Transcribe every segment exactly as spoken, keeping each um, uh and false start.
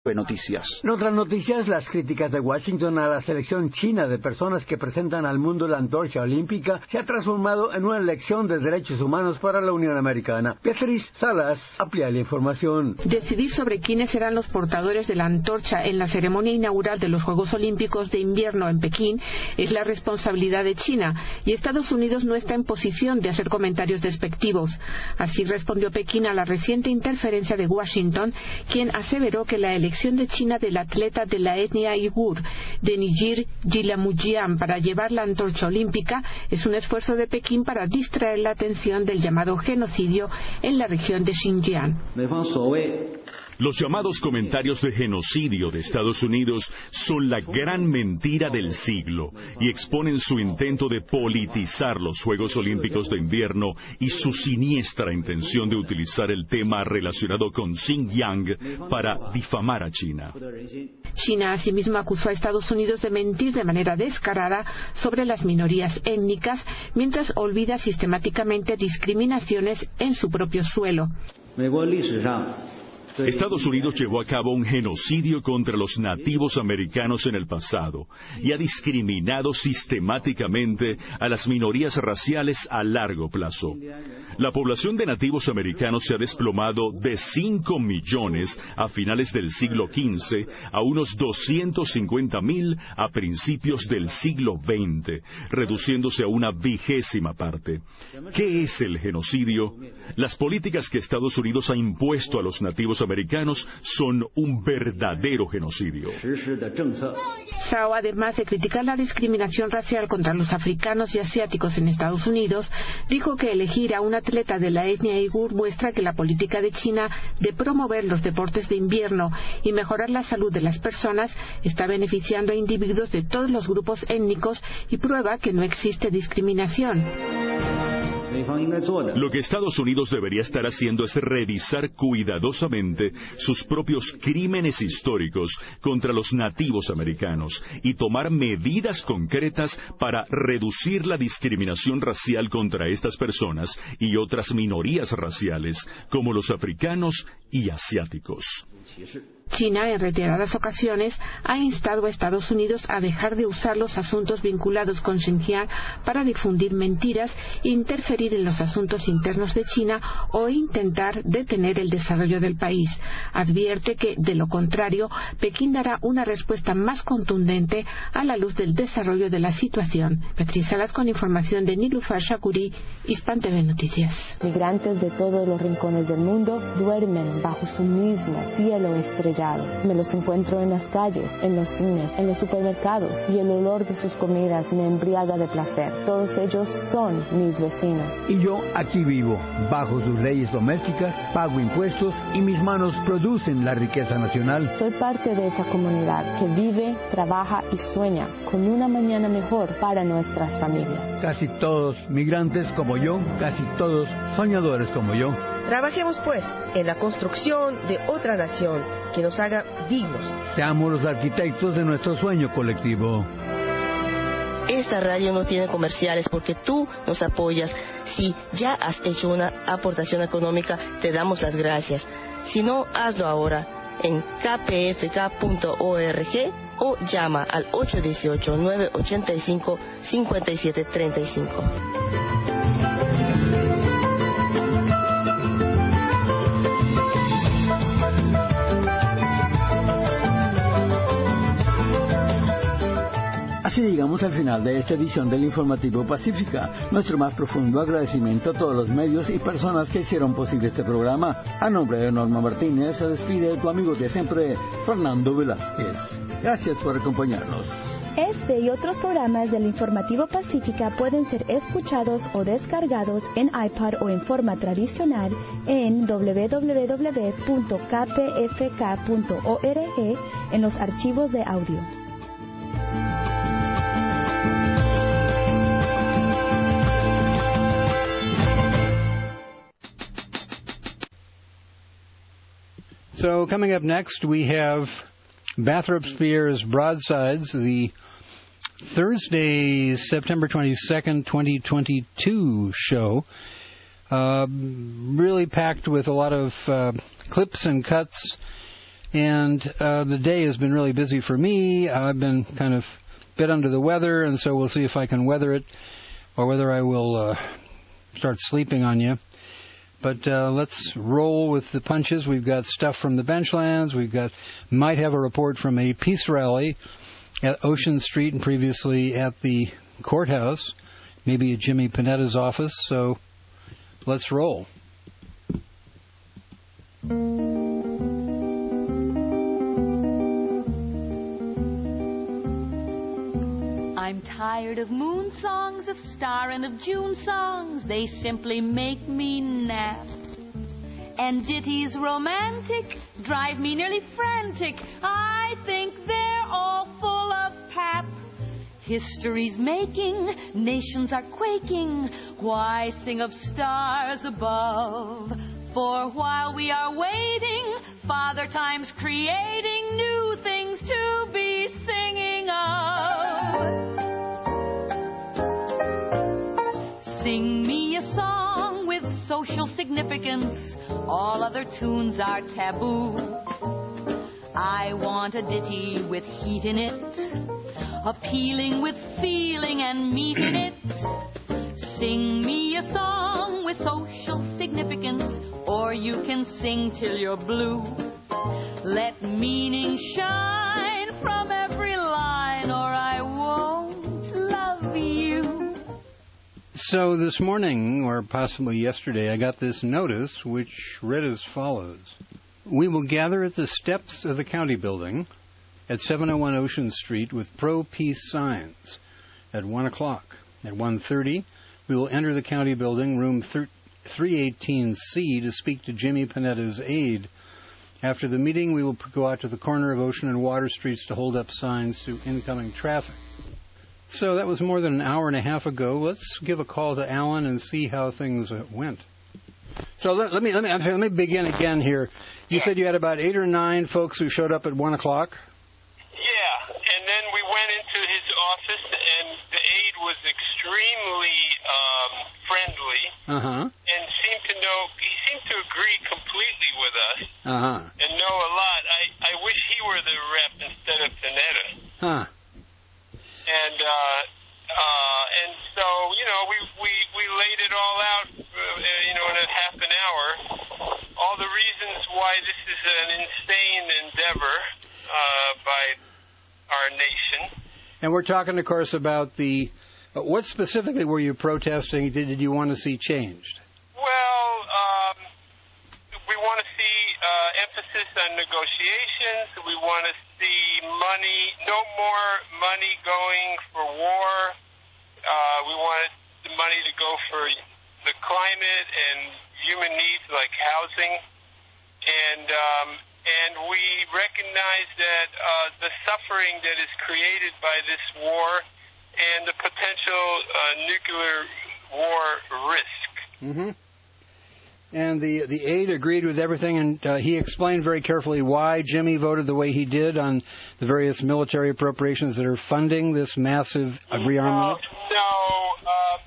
Noticias. En otras noticias, las críticas de Washington a la selección china de personas que presentan al mundo la antorcha olímpica se ha transformado en una lección de derechos humanos para la Unión Americana. Beatriz Salas amplía la información. Decidir sobre quiénes serán los portadores de la antorcha en la ceremonia inaugural de los Juegos Olímpicos de Invierno en Pekín es la responsabilidad de China, y Estados Unidos no está en posición de hacer comentarios despectivos. Así respondió Pekín a la reciente interferencia de Washington, quien aseveró que la elección de China del atleta de la etnia uigur, de Nijir Jilamujian, para llevar la antorcha olímpica es un esfuerzo de Pekín para distraer la atención del llamado genocidio en la región de Xinjiang. Los llamados comentarios de genocidio de Estados Unidos son la gran mentira del siglo y exponen su intento de politizar los Juegos Olímpicos de Invierno y su siniestra intención de utilizar el tema relacionado con Xinjiang para difamar a China. China asimismo acusó a Estados Unidos de mentir de manera descarada sobre las minorías étnicas, mientras olvida sistemáticamente discriminaciones en su propio suelo. Estados Unidos llevó a cabo un genocidio contra los nativos americanos en el pasado y ha discriminado sistemáticamente a las minorías raciales a largo plazo. La población de nativos americanos se ha desplomado de cinco millones a finales del siglo quince a unos doscientos cincuenta mil a principios del siglo veinte, reduciéndose a una vigésima parte. ¿Qué es el genocidio? Las políticas que Estados Unidos ha impuesto a los nativos americanos son un verdadero genocidio. Zhao, además de criticar la discriminación racial contra los africanos y asiáticos en Estados Unidos, dijo que elegir a un atleta de la etnia uigur muestra que la política de China de promover los deportes de invierno y mejorar la salud de las personas está beneficiando a individuos de todos los grupos étnicos y prueba que no existe discriminación. Lo que Estados Unidos debería estar haciendo es revisar cuidadosamente sus propios crímenes históricos contra los nativos americanos y tomar medidas concretas para reducir la discriminación racial contra estas personas y otras minorías raciales, como los africanos y asiáticos. China, en reiteradas ocasiones, ha instado a Estados Unidos a dejar de usar los asuntos vinculados con Xinjiang para difundir mentiras, interferir en los asuntos internos de China o intentar detener el desarrollo del país. Advierte que, de lo contrario, Pekín dará una respuesta más contundente a la luz del desarrollo de la situación. Beatriz Salas con información de Nilufar Shakuri, Hispan T V Noticias. Migrantes de todos los rincones del mundo duermen bajo su mismo cielo estrellado. Me los encuentro en las calles, en los cines, en los supermercados, y el olor de sus comidas me embriaga de placer. Todos ellos son mis vecinos. Y yo aquí vivo, bajo sus leyes domésticas, pago impuestos y mis manos producen la riqueza nacional. Soy parte de esa comunidad que vive, trabaja y sueña con una mañana mejor para nuestras familias. Casi todos migrantes como yo, casi todos soñadores como yo. Trabajemos pues en la construcción de otra nación que nos haga dignos. Seamos los arquitectos de nuestro sueño colectivo. Esta radio no tiene comerciales porque tú nos apoyas. Si ya has hecho una aportación económica, te damos las gracias. Si no, hazlo ahora en k p f k punto org o llama al ocho uno ocho, nueve ocho cinco, cinco siete tres cinco. Así llegamos al final de esta edición del Informativo Pacífica. Nuestro más profundo agradecimiento a todos los medios y personas que hicieron posible este programa. A nombre de Norma Martínez se despide tu amigo de siempre, Fernando Velázquez. Gracias por acompañarnos. Este y otros programas del Informativo Pacífica pueden ser escuchados o descargados en iPod o en forma tradicional en doble u doble u doble u punto k p f k punto org en los archivos de audio. So coming up next, we have Bathrop Spears Broadsides, the Thursday, September twenty-second, twenty twenty-two show. Uh, really packed with a lot of uh, clips and cuts And uh, the day has been really busy for me. I've been kind of a bit under the weather, and so we'll see if I can weather it or whether I will uh, start sleeping on you. But uh, let's roll with the punches. We've got stuff from the Benchlands. We've got, might have a report from a peace rally at Ocean Street and previously at the courthouse, maybe at Jimmy Panetta's office. So let's roll. I'm tired of moon songs, of star and of June songs. They simply make me nap. And ditties romantic drive me nearly frantic. I think they're all full of pap. History's making, nations are quaking. Why sing of stars above? For while we are waiting, Father Time's creating new things to be singing of. Sing me a song with social significance. All other tunes are taboo. I want a ditty with heat in it, appealing with feeling and meat in it. Sing me a song with social significance, or you can sing till you're blue. Let meaning shine from every line, or I won't love you. So this morning, or possibly yesterday, I got this notice which read as follows. We will gather at the steps of the county building at seven oh one Ocean Street with pro-peace signs at one o'clock. At one thirty, we will enter the county building, room three eighteen C, to speak to Jimmy Panetta's aide. After the meeting, we will go out to the corner of Ocean and Water Streets to hold up signs to incoming traffic. So that was more than an hour and a half ago. Let's give a call to Alan and see how things went. So let, let me let me let me begin again here. You said you had about eight or nine folks who showed up at one o'clock. Yeah, and then we went into his office, and the aide was extremely um, friendly, uh-huh. and seemed to know. He seemed to agree completely with us, uh-huh. and know a lot. I, I wish he were the rep instead of Panetta. Huh. And uh, uh, and so you know we, we, we laid it all out, uh, you know, in a half an hour. All the reasons why this is an insane endeavor uh, by our nation. And we're talking, of course, about the... Uh, what specifically were you protesting? Did, did you want to see changed? Well, um, we want to see uh, emphasis on negotiations. We want to see money, no more money going for war. Uh, we want the money to go for the climate and human needs like housing. And um, and we recognize that uh, the suffering that is created by this war and the potential uh, nuclear war risk. Mm-hmm. And the the aide agreed with everything, and uh, he explained very carefully why Jimmy voted the way he did on the various military appropriations that are funding this massive uh, rearmament. Uh, no, uh,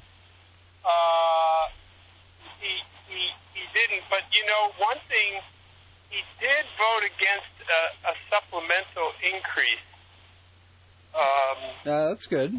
uh, he, he he didn't. But you know, one thing. He did vote against a, a supplemental increase. Um, uh, that's good.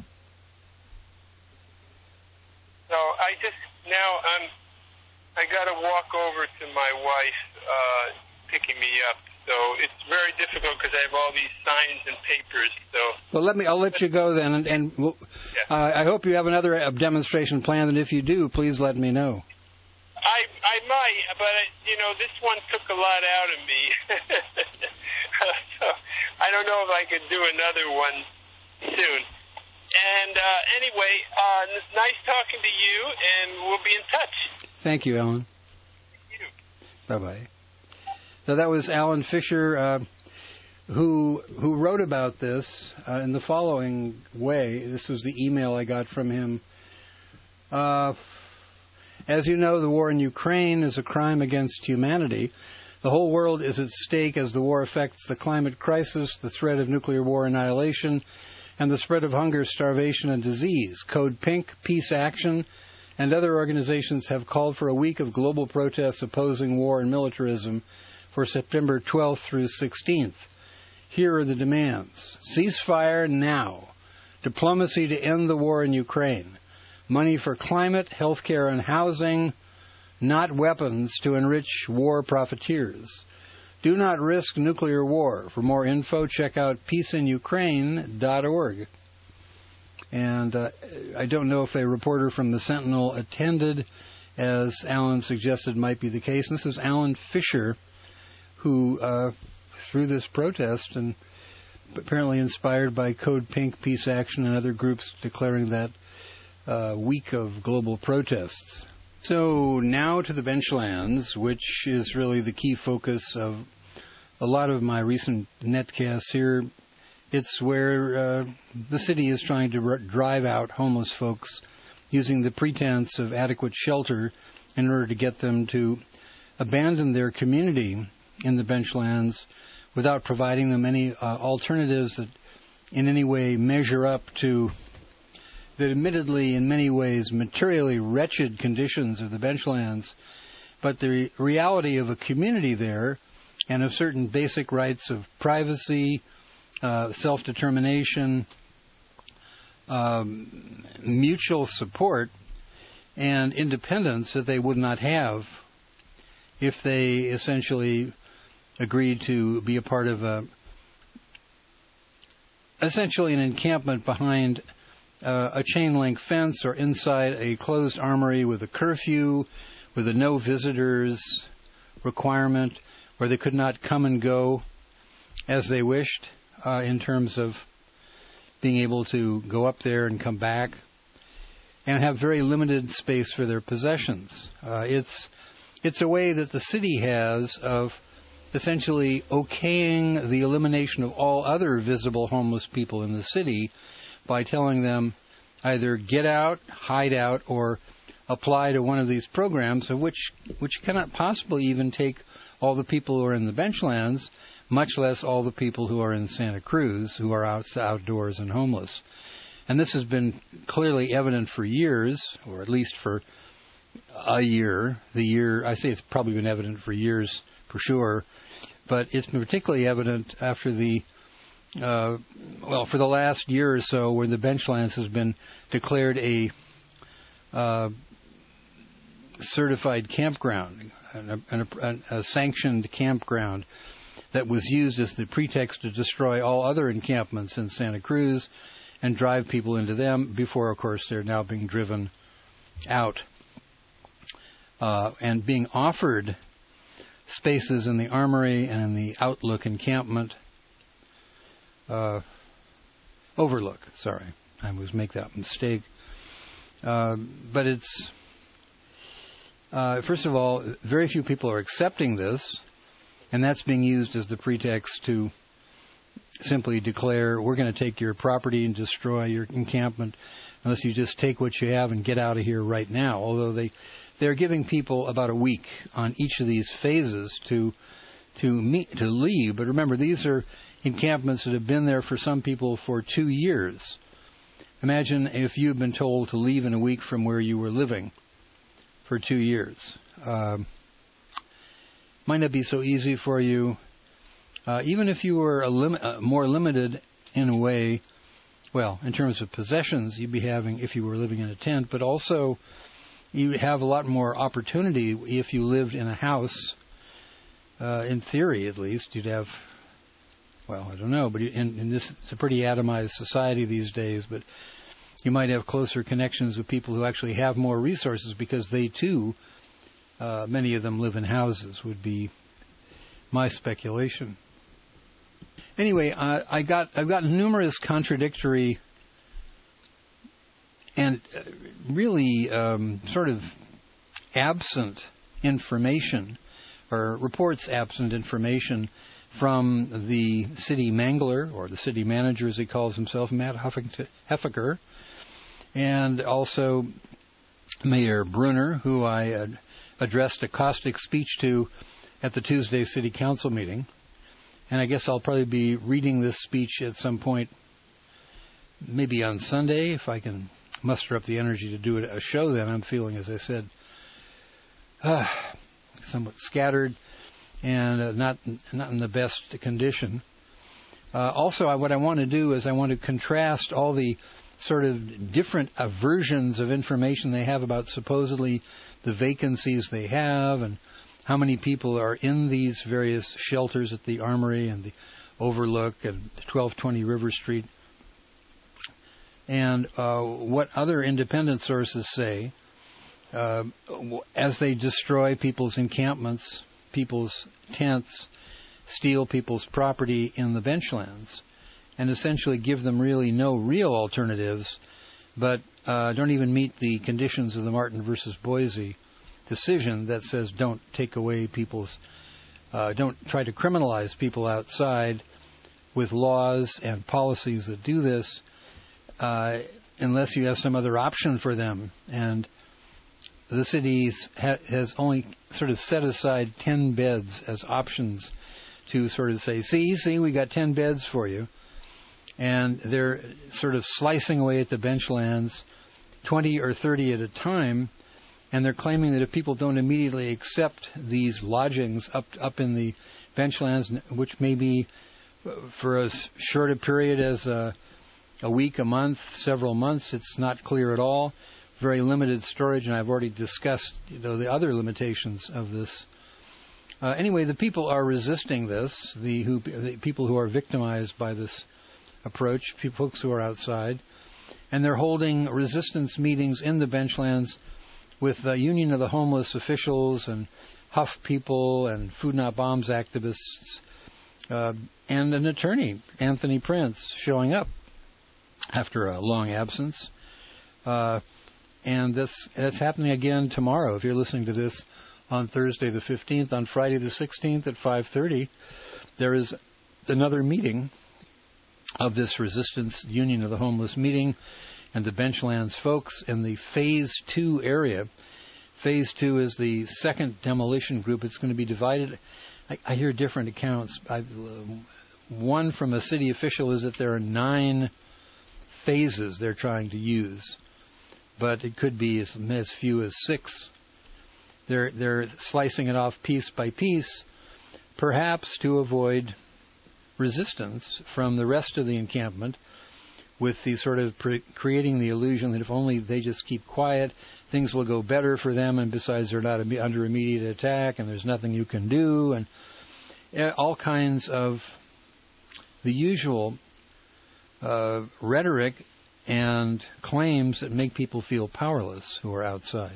So I just now I'm I got to walk over to my wife uh, picking me up. So it's very difficult because I have all these signs and papers. So well, let me. I'll let you go then, and, and we'll, yeah. uh, I hope you have another uh, demonstration planned. And if you do, please let me know. I I might, but you know this one took a lot out of me. So I don't know if I could do another one soon. And uh, anyway, uh, nice talking to you, and we'll be in touch. Thank you, Alan. Thank you. Bye bye. So that was Alan Fisher, uh, who who wrote about this uh, in the following way. This was the email I got from him. Uh, As you know, the war in Ukraine is a crime against humanity. The whole world is at stake as the war affects the climate crisis, the threat of nuclear war annihilation, and the spread of hunger, starvation, and disease. Code Pink, Peace Action, and other organizations have called for a week of global protests opposing war and militarism for September twelfth through sixteenth. Here are the demands. Ceasefire now. Diplomacy to end the war in Ukraine. Money for climate, healthcare, and housing, not weapons to enrich war profiteers. Do not risk nuclear war. For more info, check out peace in ukraine dot org. And uh, I don't know if a reporter from the Sentinel attended, as Alan suggested might be the case. And this is Alan Fisher, who, uh, through this protest, and apparently inspired by Code Pink, Peace Action, and other groups declaring that uh, week of global protests. So now to the benchlands, which is really the key focus of a lot of my recent netcasts here. It's where uh, the city is trying to r- drive out homeless folks using the pretense of adequate shelter in order to get them to abandon their community in the benchlands without providing them any uh, alternatives that in any way measure up to the admittedly in many ways materially wretched conditions of the benchlands, but the re- reality of a community there and of certain basic rights of privacy, uh, self-determination, um, mutual support, and independence that they would not have if they essentially agreed to be a part of a, essentially an encampment behind uh, a chain-link fence or inside a closed armory with a curfew, with a no visitors requirement, where they could not come and go as they wished uh, in terms of being able to go up there and come back, and have very limited space for their possessions. Uh, it's it's a way that the city has of essentially okaying the elimination of all other visible homeless people in the city by telling them either get out, hide out, or apply to one of these programs, of which which cannot possibly even take all the people who are in the benchlands, much less all the people who are in Santa Cruz, who are out, outdoors and homeless. And this has been clearly evident for years, or at least for a year. The year, I say it's probably been evident for years for sure, but it's been particularly evident after the, uh, well, for the last year or so, where the benchlands has been declared a uh, certified campground, a, a, a sanctioned campground that was used as the pretext to destroy all other encampments in Santa Cruz and drive people into them before, of course, they're now being driven out uh, and being offered spaces in the Armory and in the Outlook encampment. Uh, Overlook, sorry. I always make that mistake. Uh, but it's, uh, first of all, very few people are accepting this, and that's being used as the pretext to simply declare, we're going to take your property and destroy your encampment unless you just take what you have and get out of here right now. Although they, they're giving people about a week on each of these phases to to meet, to leave. But remember, these are encampments that have been there for some people for two years. Imagine if you've been told to leave in a week from where you were living for two years. Um, might not be so easy for you. Uh, even if you were a lim- uh, more limited in a way, well, in terms of possessions you'd be having if you were living in a tent, but also you have a lot more opportunity if you lived in a house. Uh, in theory, at least, you'd have, well, I don't know, but in, in this, it's a pretty atomized society these days, but you might have closer connections with people who actually have more resources because they, too, uh, many of them live in houses, would be my speculation. Anyway, uh, I got, I've got numerous contradictory and really um, sort of absent information, or reports absent information from the city mangler, or the city manager as he calls himself, Matt Heffiger, and also Mayor Brunner, who I uh, addressed a caustic speech to at the Tuesday City Council meeting. And I guess I'll probably be reading this speech at some point, maybe on Sunday, if I can muster up the energy to do it, a show then. I'm feeling, as I said, uh, somewhat scattered. and uh, not not in the best condition. Uh, also, I, what I want to do is I want to contrast all the sort of different uh, versions of information they have about supposedly the vacancies they have and how many people are in these various shelters at the Armory and the Overlook and twelve twenty River Street, and uh, what other independent sources say uh, as they destroy people's encampments, people's tents, steal people's property in the benchlands, and essentially give them really no real alternatives, but uh, don't even meet the conditions of the Martin versus Boise decision that says don't take away people's, uh, don't try to criminalize people outside with laws and policies that do this, uh, unless you have some other option for them. And the city ha- has only sort of set aside ten beds as options to sort of say, see, see, we got ten beds for you. And they're sort of slicing away at the benchlands, twenty or thirty at a time, and they're claiming that if people don't immediately accept these lodgings up up in the benchlands, which may be for as short a period as a, a week, a month, several months, it's not clear at all. Very limited storage, and I've already discussed, you know, the other limitations of this. Uh, anyway, the people are resisting this. The, who, the people who are victimized by this approach, folks who are outside, and they're holding resistance meetings in the benchlands with the Union of the Homeless officials and Huff people and Food Not Bombs activists, uh, and an attorney, Anthony Prince, showing up after a long absence. Uh, and that's, that's happening again tomorrow. If you're listening to this on Thursday the fifteenth, on Friday the sixteenth at five thirty, there is another meeting of this Resistance Union of the Homeless meeting and the Benchlands folks in the Phase two area. Phase two is the second demolition group. It's going to be divided. I, I hear different accounts. I, uh, one from a city official is that there are nine phases they're trying to use, but it could be as, as few as six. They're, they're slicing it off piece by piece, perhaps to avoid resistance from the rest of the encampment, with the sort of pre- creating the illusion that if only they just keep quiet, things will go better for them, and besides they're not im- under immediate attack and there's nothing you can do, and uh, all kinds of the usual uh, rhetoric and claims that make people feel powerless who are outside.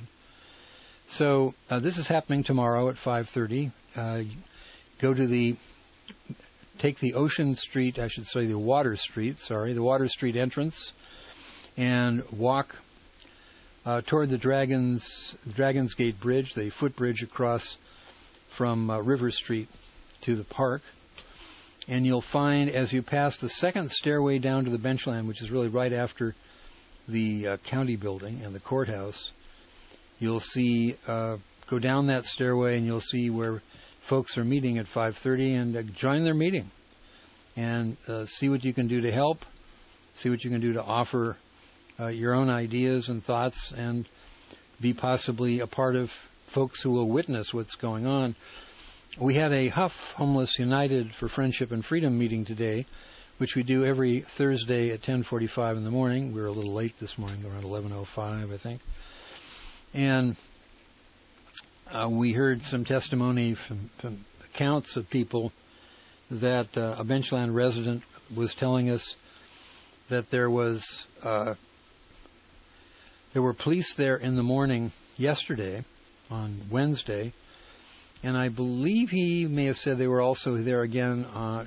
So uh, this is happening tomorrow at five thirty. Uh, go to the Take the Ocean Street, I should say the Water Street, sorry, the Water Street entrance, and walk uh, toward the Dragons Dragons Gate Bridge, the footbridge across from uh, River Street to the park. And you'll find, as you pass the second stairway down to the Benchland, which is really right after the uh, county building and the courthouse, you'll see, uh, go down that stairway and you'll see where folks are meeting at five thirty, and uh, join their meeting and uh, see what you can do to help, see what you can do to offer uh, your own ideas and thoughts, and be possibly a part of folks who will witness what's going on. We had a Huff Homeless United for Friendship and Freedom meeting today, which we do every Thursday at ten forty-five in the morning. We were a little late this morning, around eleven oh five, I think. And Uh, we heard some testimony from, from accounts of people that uh, a Benchland resident was telling us that there was uh, there were police there in the morning yesterday, on Wednesday, and I believe he may have said they were also there again uh,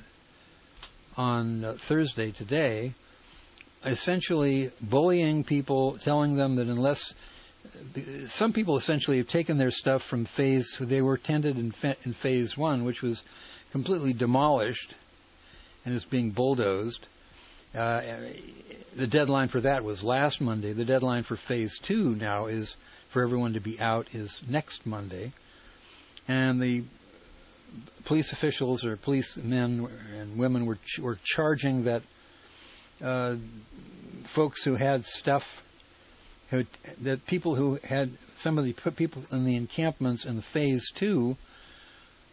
on uh, Thursday today, essentially bullying people, telling them that unless some people essentially have taken their stuff from phase, they were tented in, fa- in phase one, which was completely demolished and is being bulldozed. Uh, the deadline for that was last Monday. The deadline for phase two now is for everyone to be out is next Monday. And the police officials or police men and women were, ch- were charging that uh, folks who had stuff Who, that people who had some of the people in the encampments in the phase two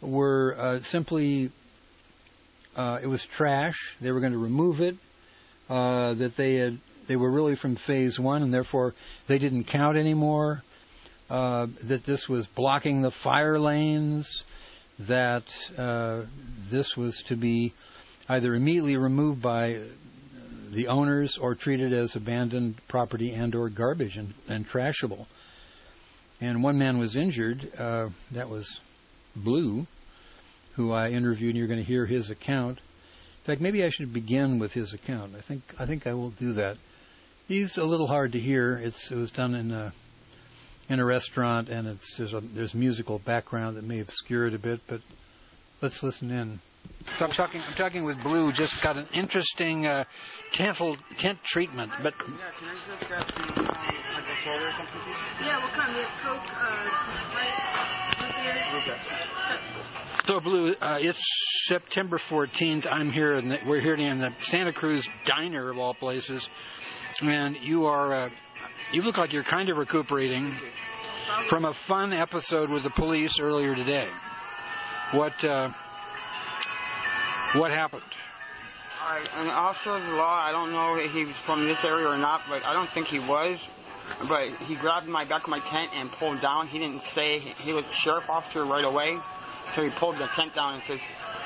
were uh, simply, uh, it was trash. They were going to remove it. Uh, that they had, they were really from phase one, and therefore they didn't count anymore. Uh, that this was blocking the fire lanes. That uh, this was to be either immediately removed by the owners or treated as abandoned property and or garbage and, and trashable. And one man was injured. Uh, that was Blue, who I interviewed, and you're going to hear his account. In fact, maybe I should begin with his account. I think I think I will do that. He's a little hard to hear. It's it was done in a in a restaurant, and it's there's a there's musical background that may obscure it a bit, but let's listen in. So I'm talking I'm talking with Blue. Just got an interesting uh, dental tent treatment, but yeah, can I just grab some um, like a soda or something, please? Yeah, what kind? We have Coke, uh, right? Root beer. So, Blue, uh, it's September fourteenth. I'm here, and we're here in the Santa Cruz Diner, of all places. And you are, uh, you look like you're kind of recuperating from a fun episode with the police earlier today. What, uh, what happened? All right, an officer of the law, I don't know if he was from this area or not, but I don't think he was. But he grabbed my back of my tent and pulled down. He didn't say, he was a sheriff officer right away. So he pulled the tent down and says,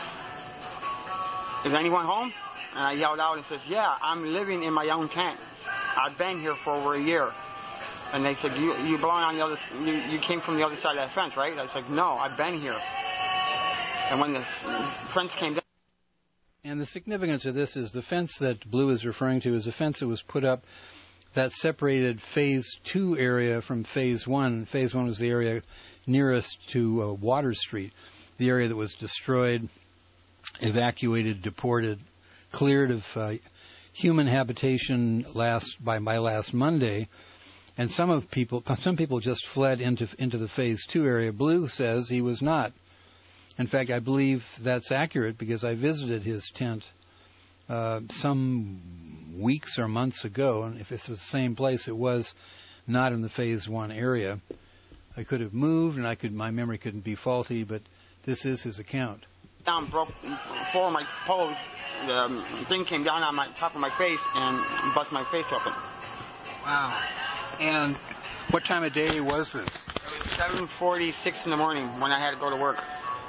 "Is anyone home?" And I yelled out and says, "Yeah, I'm living in my own tent. I've been here for over a year." And they said, "You you belong on the other, you, you came from the other side of that fence, right?" I said, "No, I've been here." And when the fence came down. And the significance of this is the fence that Blue is referring to is a fence that was put up that separated Phase two area from Phase one. Phase one was the area nearest to uh, Water Street, the area that was destroyed, evacuated, deported, cleared of uh, human habitation last by, by last Monday. And some of people, some people just fled into into the Phase two area. Blue says he was not. In fact, I believe that's accurate because I visited his tent uh, some weeks or months ago, and if it's the same place, it was not in the Phase one area. I could have moved, and I could my memory couldn't be faulty, but this is his account. Down, broke four of my toes. The um, thing came down on my top of my face and bust my face open. Wow. And what time of day was this? It was seven forty-six in the morning when I had to go to work.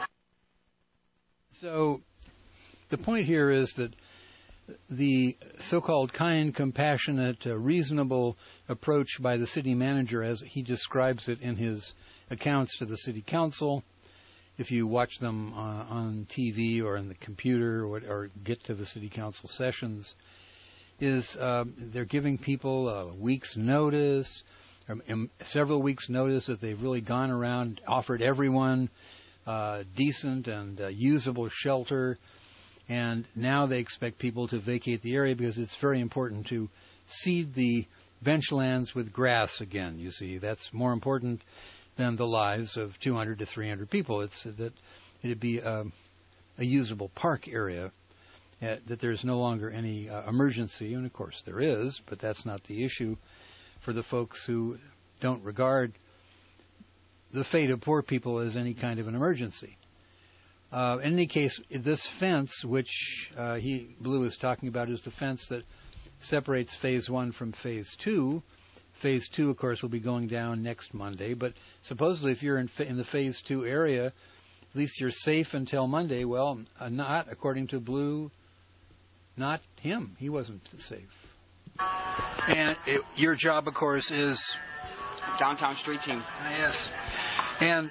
So the point here is that the so-called kind, compassionate, uh, reasonable approach by the city manager, as he describes it in his accounts to the city council, if you watch them uh, on T V or on the computer or, or get to the city council sessions, is uh, they're giving people a week's notice, or, um, several weeks' notice that they've really gone around, offered everyone uh, decent and uh, usable shelter. And now they expect people to vacate the area because it's very important to seed the benchlands with grass again, you see. That's more important than the lives of two hundred to three hundred people. It's that it'd be a, a usable park area, uh, that there's no longer any uh, emergency. And, of course, there is, but that's not the issue for the folks who don't regard the fate of poor people as any kind of an emergency. Uh, in any case, this fence, which uh, he Blue is talking about, is the fence that separates Phase one from Phase two. Phase two, of course, will be going down next Monday. But supposedly, if you're in, in the Phase two area, at least you're safe until Monday. Well, uh, not according to Blue, not him. He wasn't safe. And it, your job, of course, is Downtown street team. Yes. And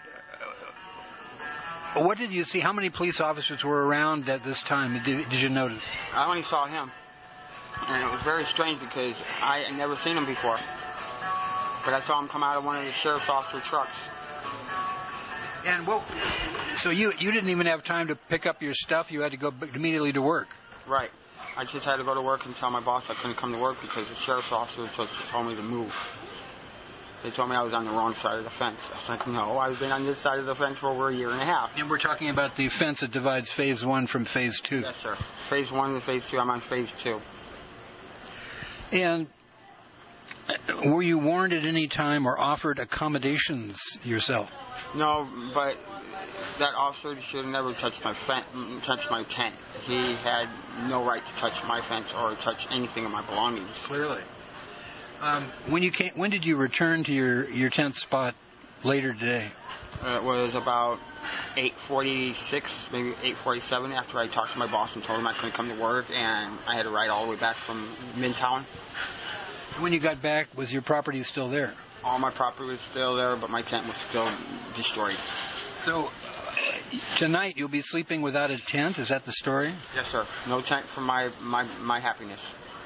what did you see? How many police officers were around at this time? Did, did you notice? I only saw him. And it was very strange because I had never seen him before. But I saw him come out of one of the sheriff's officer trucks. And what? So you you didn't even have time to pick up your stuff? You had to go immediately to work? Right. I just had to go to work and tell my boss I couldn't come to work because the sheriff's officer just told me to move. They told me I was on the wrong side of the fence. I was like, no, I've been on this side of the fence for over a year and a half. And we're talking about the fence that divides Phase one from Phase two. Yes, sir. Phase one and Phase two. I'm on Phase two. And were you warned at any time or offered accommodations yourself? No, but that officer should have never touched my fen- touched my tent. He had no right to touch my fence or touch anything of my belongings. Clearly. Um, when you came, when did you return to your, your tent spot later today? It was about eight forty-six, maybe eight forty-seven, after I talked to my boss and told him I couldn't come to work, and I had to ride all the way back from Midtown. When you got back, was your property still there? All my property was still there, but my tent was still destroyed. So, uh, tonight you'll be sleeping without a tent? Is that the story? Yes, sir. No tent for my, my, my happiness.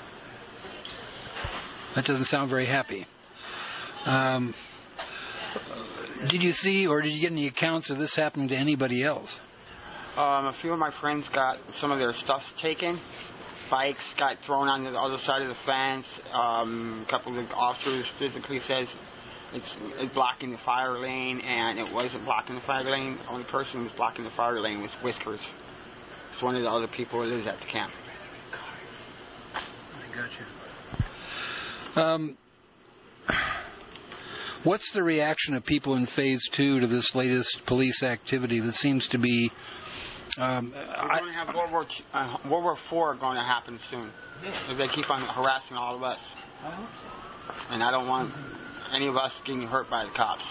That doesn't sound very happy. Um, did you see or did you get any accounts of this happening to anybody else? Um, a few of my friends got some of their stuff taken. Bikes got thrown on the other side of the fence. Um, a couple of officers physically says it's, it's blocking the fire lane, and it wasn't blocking the fire lane. The only person who was blocking the fire lane was Whiskers. It's one of the other people who lives at the camp. I got you. Um, what's the reaction of people in Phase Two to this latest police activity that seems to be? Um, We're going to have World War uh, World War Four going to happen soon if they keep on harassing all of us. And I don't want any of us getting hurt by the cops.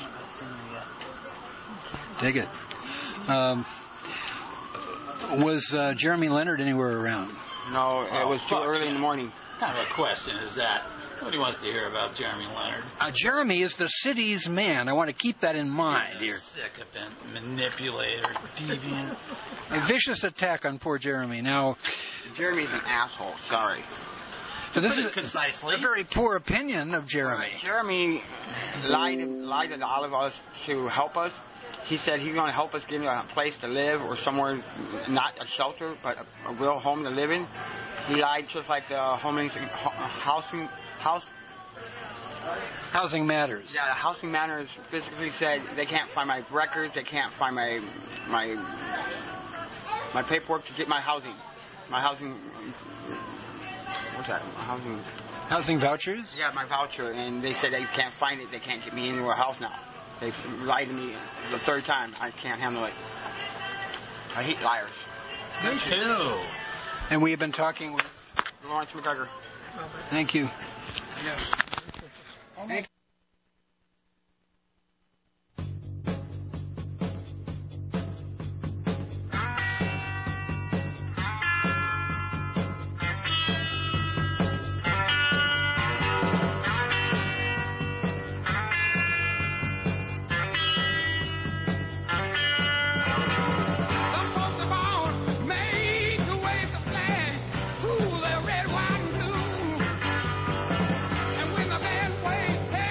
Dig it. Um, was uh, Jeremy Leonard anywhere around? No, it was too fuck early in the morning. What kind of a question is that? Nobody wants to hear about Jeremy Leonard. Uh, Jeremy is the city's man. I want to keep that in mind here. Sycophant, manipulator, deviant. A vicious attack on poor Jeremy. Now, Jeremy's an asshole. Sorry. So this is concisely a very poor opinion of Jeremy. Right. Jeremy lied, lied to all of us to help us. He said he's going to help us get a place to live or somewhere, not a shelter, but a, a real home to live in. He lied just like the homeless, housing, house. Housing Matters. Yeah, the Housing Matters physically said they can't find my records, they can't find my my my paperwork to get my housing, my housing. What's that? Housing. Housing vouchers? Yeah, my voucher, and they said they can't find it. They can't get me into a house now. They lied to me the third time. I can't handle it. I hate liars. Me too. And we have been talking with Lawrence McGregor. Thank you. Yes. Thank you. Red, white, and blue. And when the band plays, hey,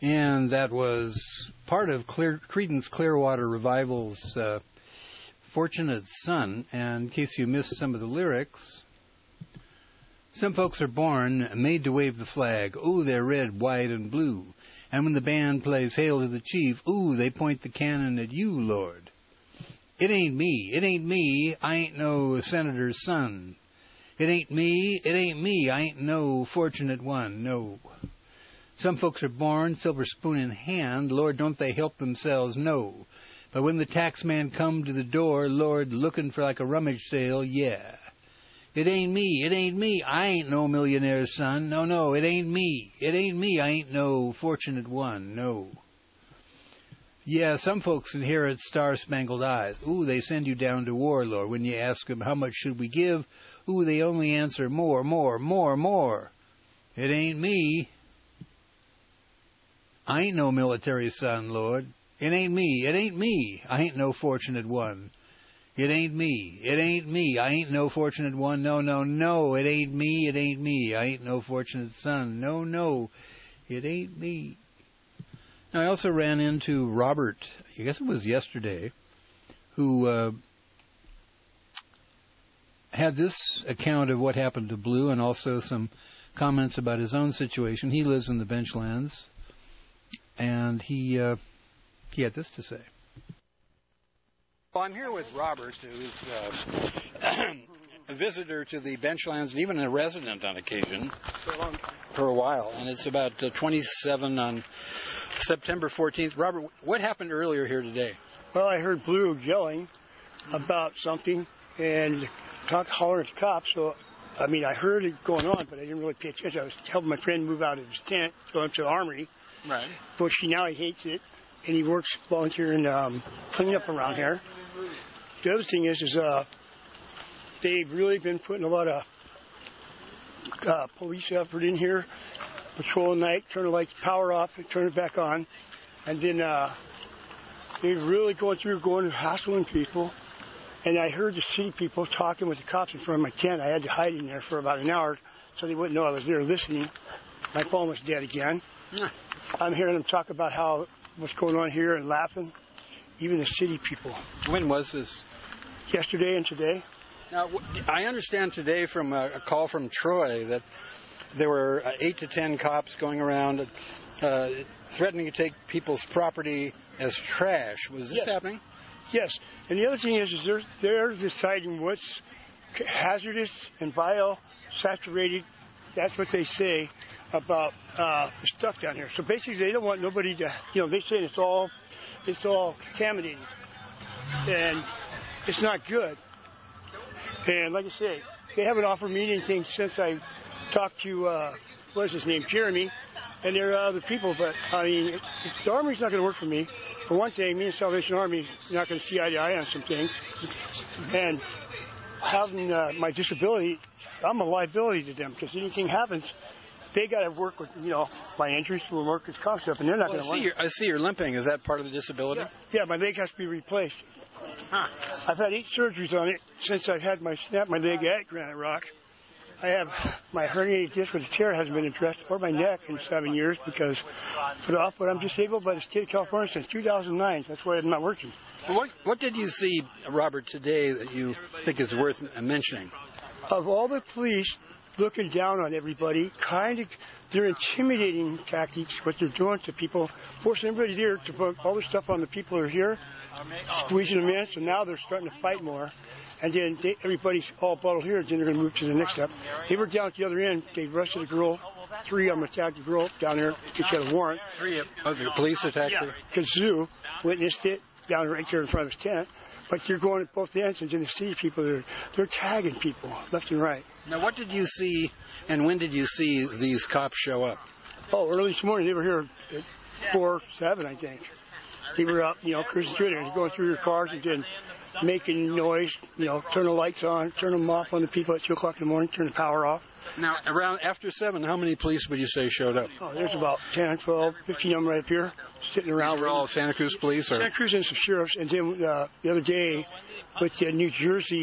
And that was part of Clear, Creedence Clearwater Revival's uh, Fortunate Son. And in case you missed some of the lyrics, some folks are born made to wave the flag. Ooh, they're red, white, and blue. And when the band plays Hail to the Chief, ooh, they point the cannon at you, Lord. It ain't me, it ain't me, I ain't no senator's son. It ain't me, it ain't me, I ain't no fortunate one, no. Some folks are born silver spoon in hand, Lord, don't they help themselves, no. But when the tax man come to the door, Lord, looking for like a rummage sale, yeah. It ain't me, it ain't me, I ain't no millionaire's son, no, no, it ain't me, it ain't me, I ain't no fortunate one, no. Yeah, some folks inherit star-spangled eyes. Ooh, they send you down to war, Lord. When you ask them, how much should we give? Ooh, they only answer, more, more, more, more. It ain't me. I ain't no military son, Lord. It ain't me. It ain't me. I ain't no fortunate one. It ain't me. It ain't me. I ain't no fortunate one. No, no, no. It ain't me. It ain't me. I ain't no fortunate son. No, no. It ain't me. Now, I also ran into Robert, I guess it was yesterday, who uh, had this account of what happened to Blue and also some comments about his own situation. He lives in the Benchlands, and he uh, he had this to say. Well, I'm here with Robert, who's uh, a visitor to the Benchlands and even a resident on occasion for a while, and it's about uh, twenty-seven on September fourteenth. Robert, what happened earlier here today? Well, I heard Blue yelling about something and talk, hollering at the cops. So, I mean, I heard it going on, but I didn't really pay attention. I was helping my friend move out of his tent, going to the armory. Right. But now he hates it, and he works volunteering um, cleaning up around here. The other thing is, is uh, they've really been putting a lot of uh, police effort in here. Patrol at night, turn the lights, power off, and turn it back on. And then uh, they're really going through, going hassling people. And I heard the city people talking with the cops in front of my tent. I had to hide in there for about an hour so they wouldn't know I was there listening. My phone was dead again. Yeah. I'm hearing them talk about how what's going on here and laughing. Even the city people. When was this? Yesterday and today. Now, I understand today from a, a call from Troy that there were uh, eight to ten cops going around uh, threatening to take people's property as trash. Was this yes. happening? Yes. And the other thing is, is they're, they're deciding what's hazardous and vile, saturated. That's what they say about uh, the stuff down here. So basically, they don't want nobody to, you know, they say it's all, it's all contaminated. And it's not good. And like I say, they haven't offered me anything since I talked to, uh, what is his name, Jeremy, and there are other people, but, I mean, it, the Army's not going to work for me. For one thing, me and Salvation Army is not going to see eye to eye on some things. And having uh, my disability, I'm a liability to them, because anything happens, they got to work with, you know, my injuries from workers' comp stuff, and they're not well, going to want I see you're limping. Is that part of the disability? Yeah, yeah, my leg has to be replaced. Huh. I've had eight surgeries on it since I've had my snap my leg at Granite Rock. I have my herniated disc with a tear hasn't been addressed, or my neck in seven years because put off. But I'm disabled by the state of California since two thousand nine. That's why I'm not working. Well, what what did you see, Robert, today that you think is worth mentioning? Of all the police looking down on everybody, kind of their intimidating tactics, what they're doing to people, forcing everybody here to put all the stuff on the people who are here, squeezing them in. So now they're starting to fight more. And then they, everybody's all bottled here, then they're going to move to the next step. They were down at the other end. They arrested a girl. Three of them attacked a girl down there. She had a warrant. Three of the police attacked yeah. her? Kazoo witnessed it down right there in front of his tent. But you're going at both ends, and then the city people, they're, they're tagging people left and right. Now, what did you see, and when did you see these cops show up? Oh, early this morning. They were here at four, seven, I think. They were up, you know, cruising through there, going through their cars and then making noise, you know, turn the lights on, turn them off on the people at two o'clock in the morning, turn the power off. Now, around after seven, how many police would you say showed up? Oh, there's about ten, twelve, fifteen of them right up here, sitting around. These were all Santa Cruz police? Or? Santa Cruz and some sheriffs. And then uh, the other day, with the New Jersey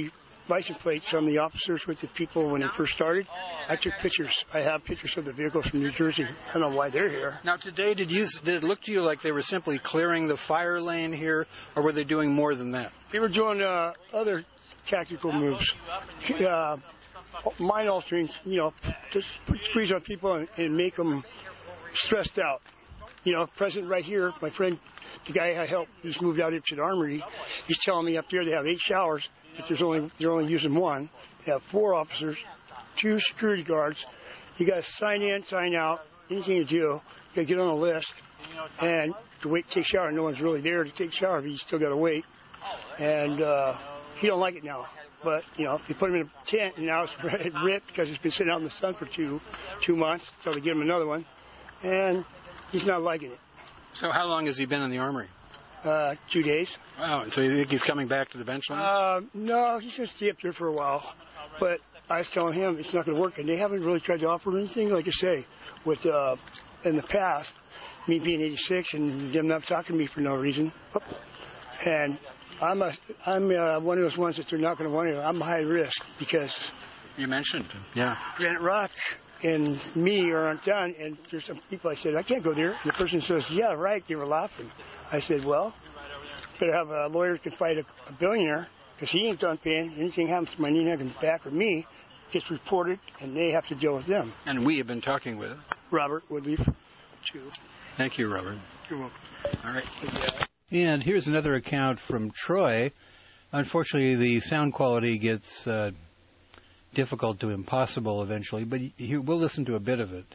license plates on the officers with the people when it first started. I took pictures. I have pictures of the vehicles from New Jersey. I don't know why they're here. Now, today, did you did it look to you like they were simply clearing the fire lane here, or were they doing more than that? They were doing uh, other tactical moves. Uh, mind altering, you know, just put squeeze on people and, and make them stressed out. You know, present right here, my friend, the guy I helped, he's moved out into the armory. He's telling me up there they have eight showers, but there's only they're only using one. They have four officers, two security guards. You got to sign in, sign out, anything you do. You got to get on a list, and to wait to take a shower. No one's really there to take a shower, but you still got to wait. And uh, he don't like it now. But, you know, they put him in a tent, and now it's ripped because it's been sitting out in the sun for two two months until they get him another one. And he's not liking it. So how long has he been in the armory? Uh, two days. Wow. So you think he's coming back to the bench line? Uh, no, he's going to stay up there for a while. But I was telling him it's not going to work, and they haven't really tried to offer anything. Like I say, with uh, in the past, me being eighty-six and them not talking to me for no reason. And I'm a, I'm uh, one of those ones that they're not going to want to. I'm high risk because you mentioned, yeah, Granite Rock and me are done. And there's some people I said I can't go there. And the person says, "Yeah, right." They were laughing. I said, "Well, better have a lawyer who can fight a, a billionaire because he ain't done paying. Anything happens to my knee, neck, and back or me, gets reported, and they have to deal with them." And we have been talking with Robert Woodleaf. Too. Thank you, Robert. You're welcome. All right. And here's another account from Troy. Unfortunately, the sound quality gets uh, difficult to impossible eventually, but here, we'll listen to a bit of it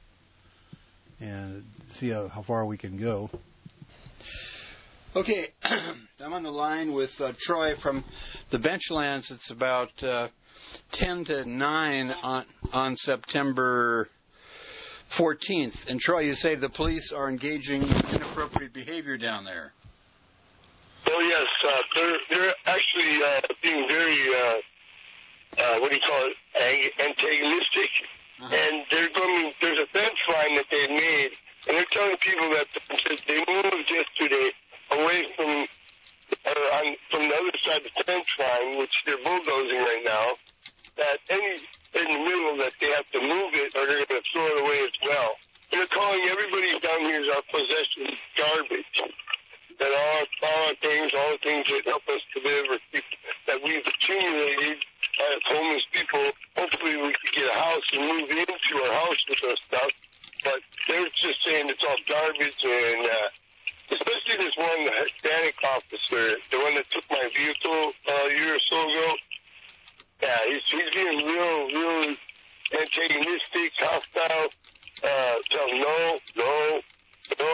and see how, how far we can go. Okay, I'm on the line with uh, Troy from the Benchlands. It's about uh, ten to nine on, on September fourteenth. And Troy, you say the police are engaging in inappropriate behavior down there. Oh, yes. Uh, they're, they're actually uh, being very, uh, uh, what do you call it, ag- antagonistic. Uh-huh. And they're going, there's a fence line that they made, and they're telling people that they moved yesterday away from uh, on, from the other side of the fence line, which they're bulldozing right now, that any in the middle that they have to move it or they're going to throw it away as well. And they're calling everybody down here as our possession garbage. That all, all our things, all the things that help us to live or that we've accumulated as homeless people, hopefully we could get a house and move into our house with our stuff. But they're just saying it's all garbage and uh, especially this one Hispanic officer, the one that took my vehicle uh, a year or so ago. Yeah, he's, he's being real, real antagonistic, hostile. Uh, tell him no, no, no.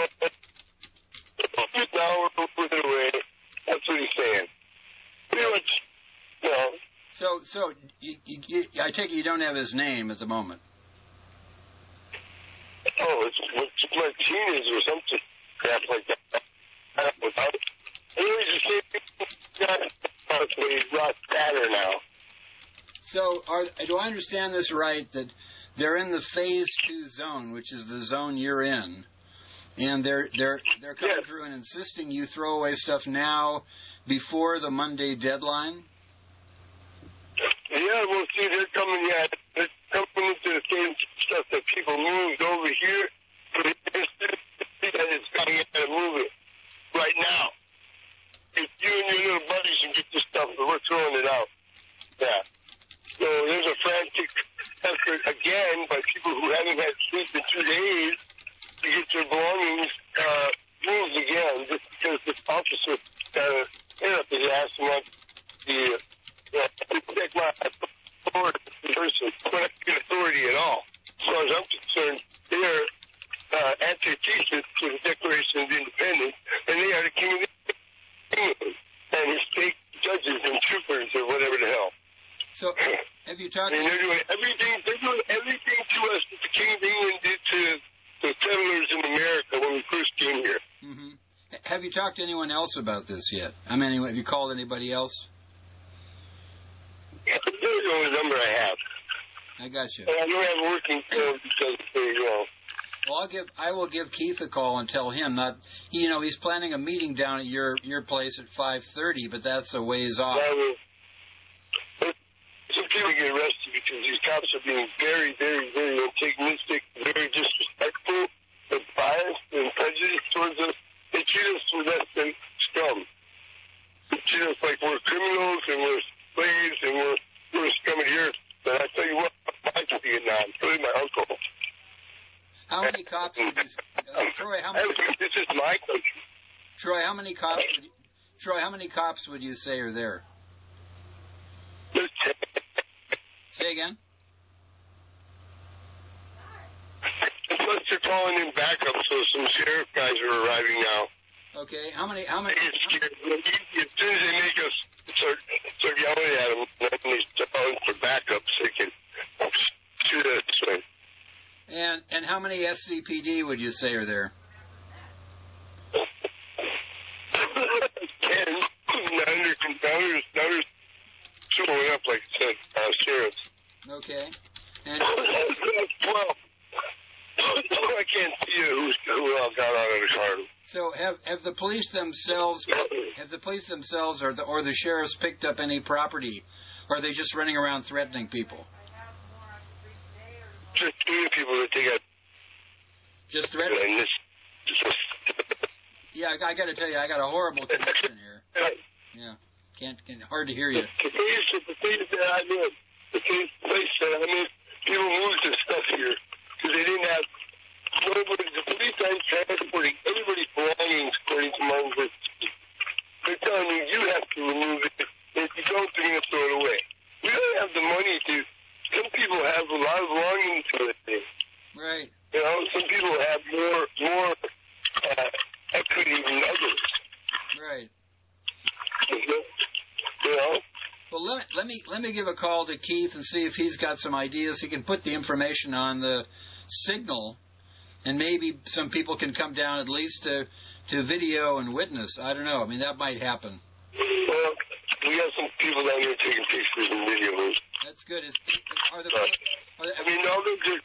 Now we're moving away. That's what he's saying. Pretty much, you know. So, so you, you, I take it you don't have his name at the moment. Oh, it's, it's Martinez or something crap like that. I don't know about it. Anyways, the same guy, but he's Ross Tatter now. So, are, do I understand this right, that they're in the phase two zone, which is the zone you're in, and they're they're they're coming yes. through and insisting you throw away stuff now before the Monday deadline? Yeah, well, see, they're coming, yeah, they're coming into the same stuff that people moved over here. That it's coming in and move it right now. If you and your little buddies can get this stuff, we're throwing it out. Yeah. So there's a frantic effort again by people who haven't had sleep in two days to get their belongings uh, moved again, just because this officer got a head up his ass and wants the uh, to take my authority person, but not get authority at all. As far as I'm concerned, they are uh, antithesis to the Declaration of Independence, and they are the king of England and his state judges and troopers or whatever the hell. So, have you talked? I mean, they're doing everything. They're doing everything to us that the King of England did to the settlers in America when we first came here. Mm-hmm. Have you talked to anyone else about this yet? I mean, have you called anybody else? That's the only number I have. I got you. And I don't have a working phone because they, you know. Well, I'll give. I will give Keith a call and tell him not. You know, he's planning a meeting down at your your place at five thirty, but that's a ways off. That was, Let's to get arrested because these cops are being very, very, very antagonistic, very disrespectful, and biased and prejudiced towards us. They treat us less than scum. They treat us like we're criminals and we're slaves and we're, we're scum of the earth. But I tell you what, I can see it now. I'm telling my uncle. How many cops would you, uh, Troy, how many, this is my country. Troy, how many cops would you, Troy, how many cops would you say are there? Say again? Plus they're calling in backup, so some sheriff guys are arriving now. Okay, how many, how many? As soon as they make us start, start yelling at them, then they start calling for backup so they can shoot us. Right? And and how many S C P D would you say are there? Ten. Now they're, now they're, now they're showing up, like I said, uh, sheriffs. Okay. And twelve. I can't see who who else got out of the car. So have have the police themselves have the police themselves or the or the sheriffs picked up any property, or are they just running around threatening people? Just threatening people that they got. Just threatening. Yeah, I, I got to tell you, I got a horrible connection here. Yeah, can't, can't hard to hear you. The police, the police that I live, the police place that I mean, people moved this stuff here because they didn't have. Nobody, the police aren't transporting everybody's belongings according to my list. They're telling you you have to remove it. If you don't, they're going to throw it away. We don't have the money to. Some people have a lot of belongings to it. Right. You know, some people have more more uh, equity than others. Right. You know. Well, let, let me let me give a call to Keith and see if he's got some ideas. He can put the information on the signal, and maybe some people can come down at least to to video and witness. I don't know. I mean, that might happen. Well, we have some people down here taking pictures and videos. That's good. Is, are the, uh, are the, I mean, all they're good.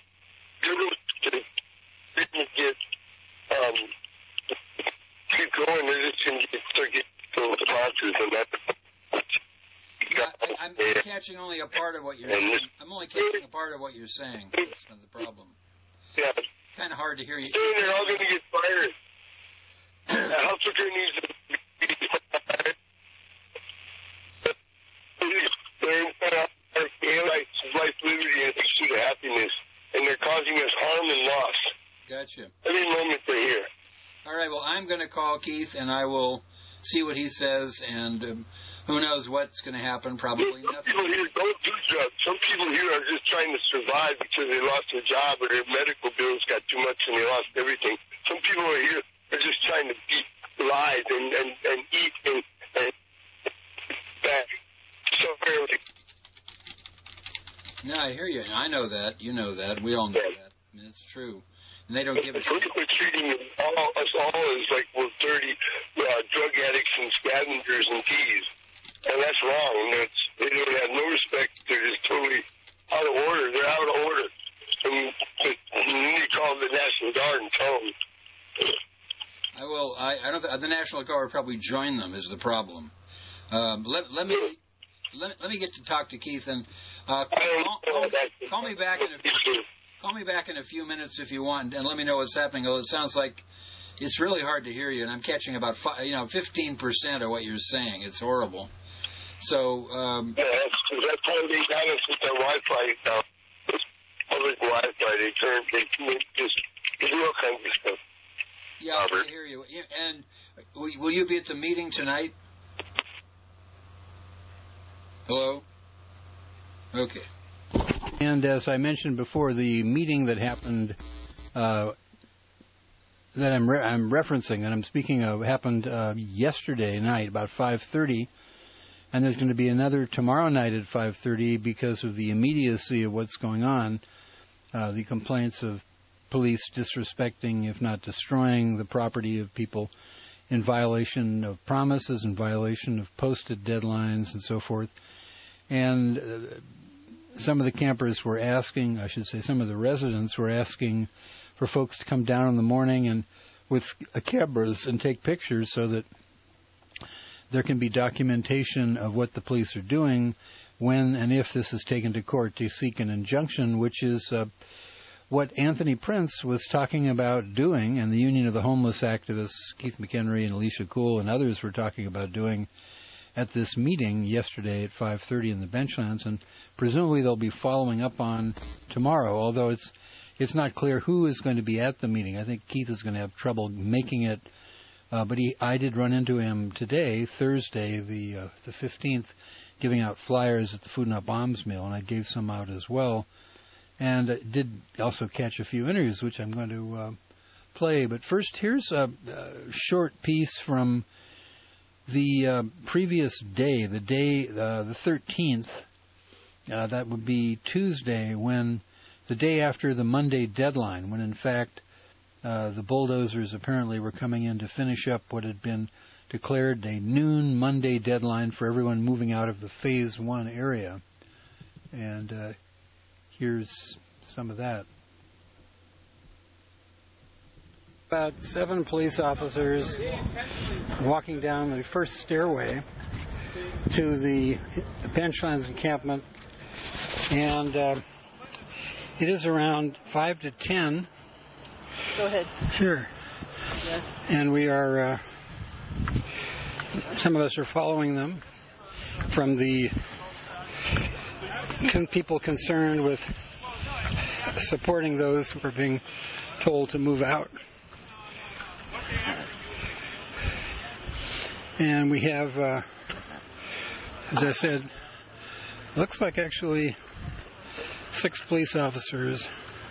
They can get um keep going. They're just going to start getting those sponsors and that. Yeah, I, I'm catching only a part of what you're saying. I'm only catching a part of what you're saying. That's the problem. Yeah. It's kind of hard to hear you. They're all going to get fired. The house worker needs to be fired. They're rights, life, liberty, and pursuit of happiness, and they're causing us harm and loss. Gotcha. Every moment they're here. All right, well, I'm going to call Keith, and I will see what he says, and um, who knows what's going to happen, probably Some nothing. people here don't do drugs. Some people here are just trying to survive because they lost their job or their medical bills got too much and they lost everything. Some people are here are just trying to beat lives and, and, and eat and, and back. So barely. No, I hear you. I know that. You know that. We all know that. I mean, it's true. And they don't give a shit. People are treating all, us all as like we're dirty uh, drug addicts and scavengers and thieves. And that's wrong. That's, they don't have no respect. They're just totally out of order. They're out of order. And you need to call the National Guard and tell them. I will. I, I don't. Th- the National Guard would probably join them. Is the problem? Um, let, let me let, let me get to talk to Keith and uh, call, call, me, call me back in a few, call me back in a few minutes if you want, and let me know what's happening. Oh, it sounds like it's really hard to hear you, and I'm catching about five, you know fifteen percent of what you're saying. It's horrible. So um, yeah, that's, that's why they got us with their Wi-Fi. Uh, public Wi-Fi. They turn. They just they do all kinds of stuff. Yeah, I can hear you. And will you be at the meeting tonight? Hello? Okay. And as I mentioned before, the meeting that happened, uh, that I'm, re- I'm referencing, that I'm speaking of, happened uh, yesterday night, about five thirty. And there's going to be another tomorrow night at five thirty because of the immediacy of what's going on, uh, the complaints of police disrespecting, if not destroying, the property of people in violation of promises, in violation of posted deadlines, and so forth. And uh, some of the campers were asking, I should say, some of the residents were asking for folks to come down in the morning and with cameras and take pictures so that there can be documentation of what the police are doing when and if this is taken to court to seek an injunction, which is uh, what Anthony Prince was talking about doing, and the Union of the Homeless activists, Keith McHenry and Alicia Kuhl and others were talking about doing at this meeting yesterday at five thirty in the Benchlands, and presumably they'll be following up on tomorrow, although it's it's not clear who is going to be at the meeting. I think Keith is going to have trouble making it, uh, but he, I did run into him today, Thursday, the uh, the fifteenth, giving out flyers at the Food Not Bombs meal, and I gave some out as well, and uh, did also catch a few interviews, which I'm going to uh, play. But first, here's a, a short piece from the uh, previous day, the day, uh, the thirteenth, uh, that would be Tuesday, when the day after the Monday deadline, when in fact uh, the bulldozers apparently were coming in to finish up what had been declared a noon Monday deadline for everyone moving out of the Phase One area. And uh, here's some of that. About seven police officers walking down the first stairway to the Benchlands encampment, and uh, it is around five to ten. Go ahead. Sure. Yes. And we are, uh, some of us are following them from the con- people concerned with supporting those who are being told to move out. And we have, uh, as I said, looks like actually six police officers.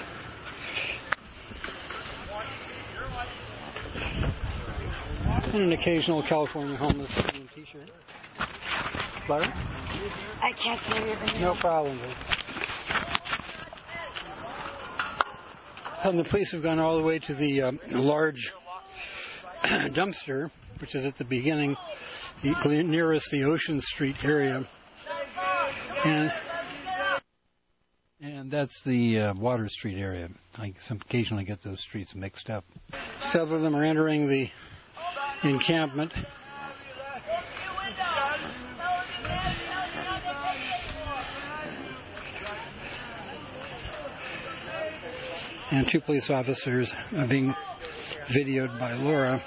And an occasional California homeless t-shirt. Larry? I can't hear you. No problem. And the police have gone all the way to the um, large dumpster, which is at the beginning, the nearest the Ocean Street area. And and that's the uh, Water Street area. I occasionally get those streets mixed up. Several of them are entering the encampment. And two police officers are being videoed by Laura,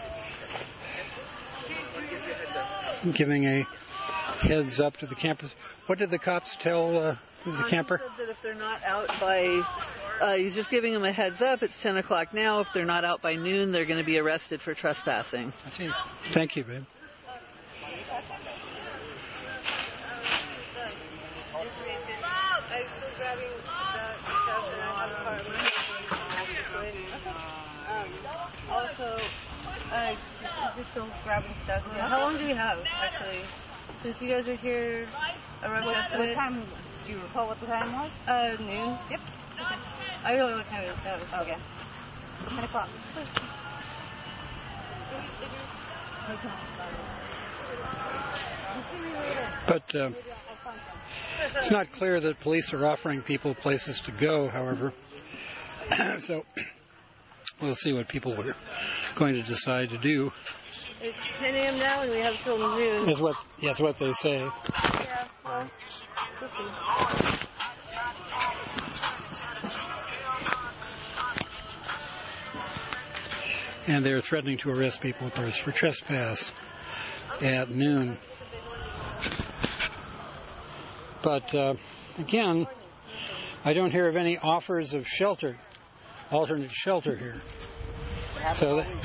giving a heads up to the campers. What did the cops tell uh, the camper? He said that if they're not out by, uh, he's just giving them a heads up. It's ten o'clock now. If they're not out by noon, they're going to be arrested for trespassing. I see. Thank you, babe. Also, uh, just still grabbing stuff. How long do we have, actually? Since you guys are here around what, what time? Do you recall what the time was? Uh, noon. Yep. Okay. I don't know what time it is. That was, okay. ten o'clock. But uh, it's not clear that police are offering people places to go, however. So we'll see what people are going to decide to do. It's ten a.m. now, and we have till noon. That's what, that's what they say. Yeah, well, we'll see. And they're threatening to arrest people, of course, for trespass at noon. But, uh, again, I don't hear of any offers of shelter, alternate shelter here. So, that,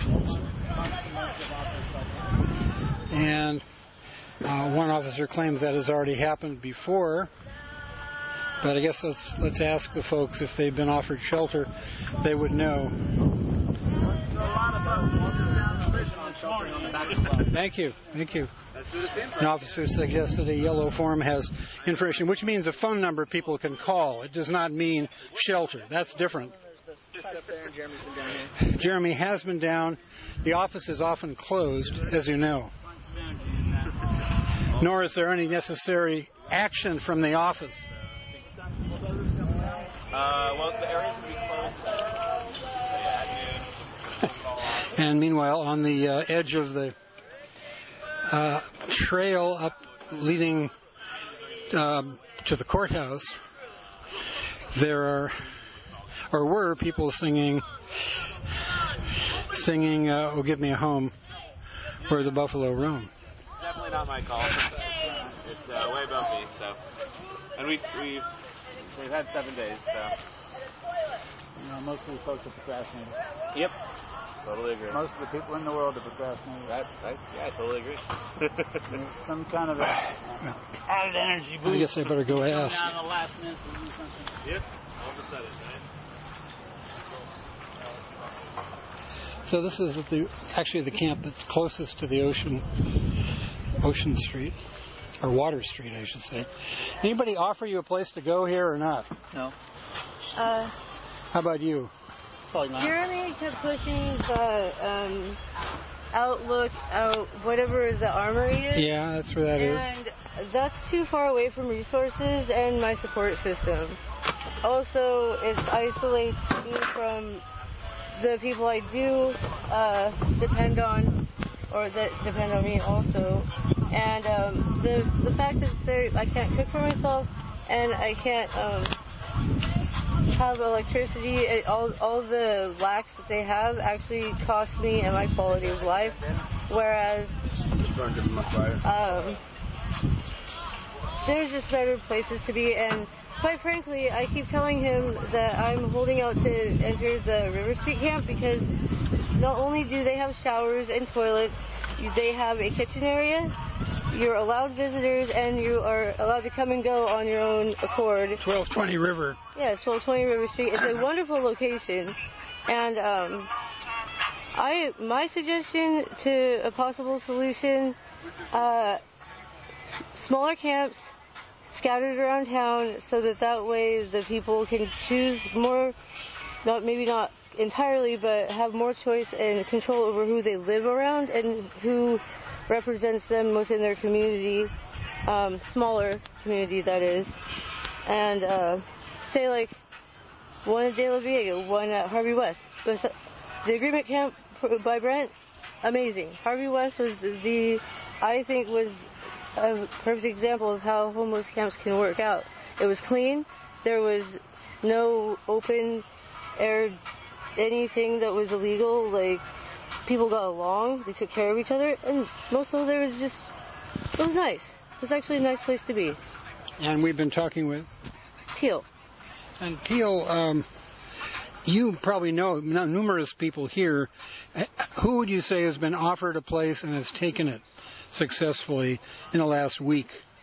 and uh, one officer claims that has already happened before. But I guess let's let's ask the folks if they've been offered shelter. They would know. Thank you. Thank you. An officer suggested a yellow form has information, which means a phone number people can call. It does not mean shelter. That's different. Jeremy has been down. The office is often closed, as you know. Nor is there any necessary action from the office. Uh, well, the area's going to be closed. And meanwhile, on the uh, edge of the uh, trail up leading um, to the courthouse, there are, or were, people singing, singing, uh, "Oh, Give Me a Home, Where the Buffalo Roam." Definitely not my call. It's uh, way above me, so. And we, we've, we've had seven days, so. You know, most of these folks are procrastinating. Yep. Totally agree. Most of the people in the world are procrastinating. Right, right. Yeah, I totally agree. Some kind of a added energy boost. I guess I better go ask. Down the last minute to do something. Yep. All of a sudden, right? So this is at the actually the camp that's closest to the ocean, Ocean Street, or Water Street, I should say. Anybody offer you a place to go here or not? No. Uh, How about you? Probably not. Jeremy kept pushing the um, Outlook out, whatever the armory is. Yeah, that's where that is. And that's too far away from resources and my support system. Also, it isolates me from the people I do uh, depend on, or that depend on me also. And um, the the fact that there, I can't cook for myself, and I can't um, have electricity, it, all all the lacks that they have actually cost me and my quality of life. Whereas um, there's just better places to be, and quite frankly, I keep telling him that I'm holding out to enter the River Street camp because not only do they have showers and toilets, they have a kitchen area, you're allowed visitors, and you are allowed to come and go on your own accord. twelve twenty River. Yes, twelve twenty River Street. It's a wonderful location. And um, I, my suggestion to a possible solution, uh, smaller camps scattered around town so that that way the people can choose more, not maybe not entirely, but have more choice and control over who they live around and who represents them within their community, um, smaller community that is. And uh, say like one at De La Vega, one at Harvey West. The agreement camp by Brent, amazing. Harvey West was the, the I think was a perfect example of how homeless camps can work out. It was clean. There was no open air anything that was illegal. Like, people got along. They took care of each other. And most of there was just, it was nice. It was actually a nice place to be. And we've been talking with? Teal. And Teal, um, you probably know numerous people here. Who would you say has been offered a place and has taken it successfully in the last week?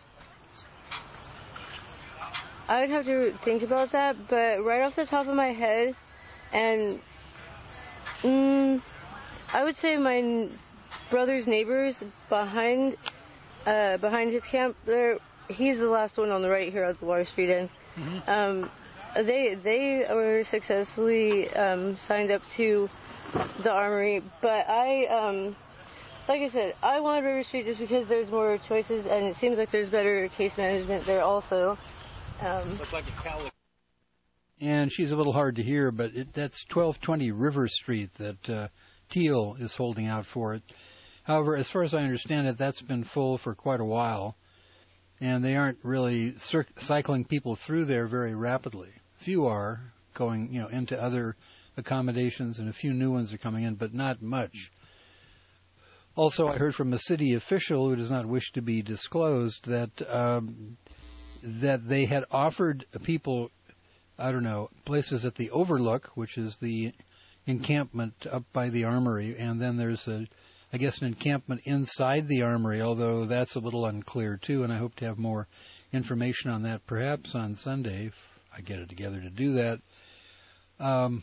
I would have to think about that, but right off the top of my head, and mm, I would say my brother's neighbors behind uh, behind his camp, there, he's the last one on the right here at the Water Street Inn. Mm-hmm. Um, they they were successfully um, signed up to the Armory, but I. Um, Like I said, I wanted River Street just because there's more choices, and it seems like there's better case management there also. Um, Looks like a Cali. And she's a little hard to hear, but it, that's twelve twenty River Street that uh, Teal is holding out for it. However, as far as I understand it, that's been full for quite a while, and they aren't really cir- cycling people through there very rapidly. Few are going, you know, into other accommodations, and a few new ones are coming in, but not much. Also, I heard from a city official who does not wish to be disclosed that um, that they had offered people, I don't know, places at the Overlook, which is the encampment up by the Armory, and then there's a, I guess, an encampment inside the Armory, although that's a little unclear too, and I hope to have more information on that perhaps on Sunday if I get it together to do that. Um,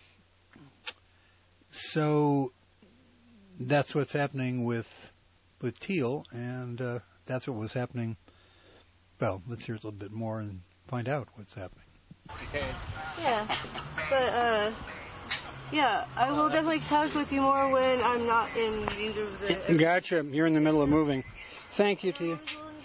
so... That's what's happening with with Teal, and uh, that's what was happening. Well, let's hear a little bit more and find out what's happening. Okay. Yeah, but uh, yeah, I will definitely talk with you more when I'm not in either of the. Gotcha. You're in the middle of moving. Thank you, Teal.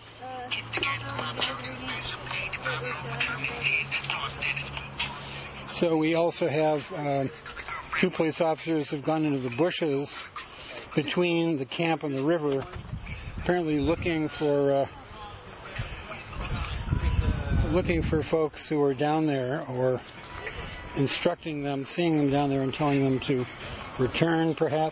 So we also have uh, two police officers have gone into the bushes between the camp and the river, apparently looking for uh, looking for folks who are down there, or instructing them, seeing them down there and telling them to return, perhaps.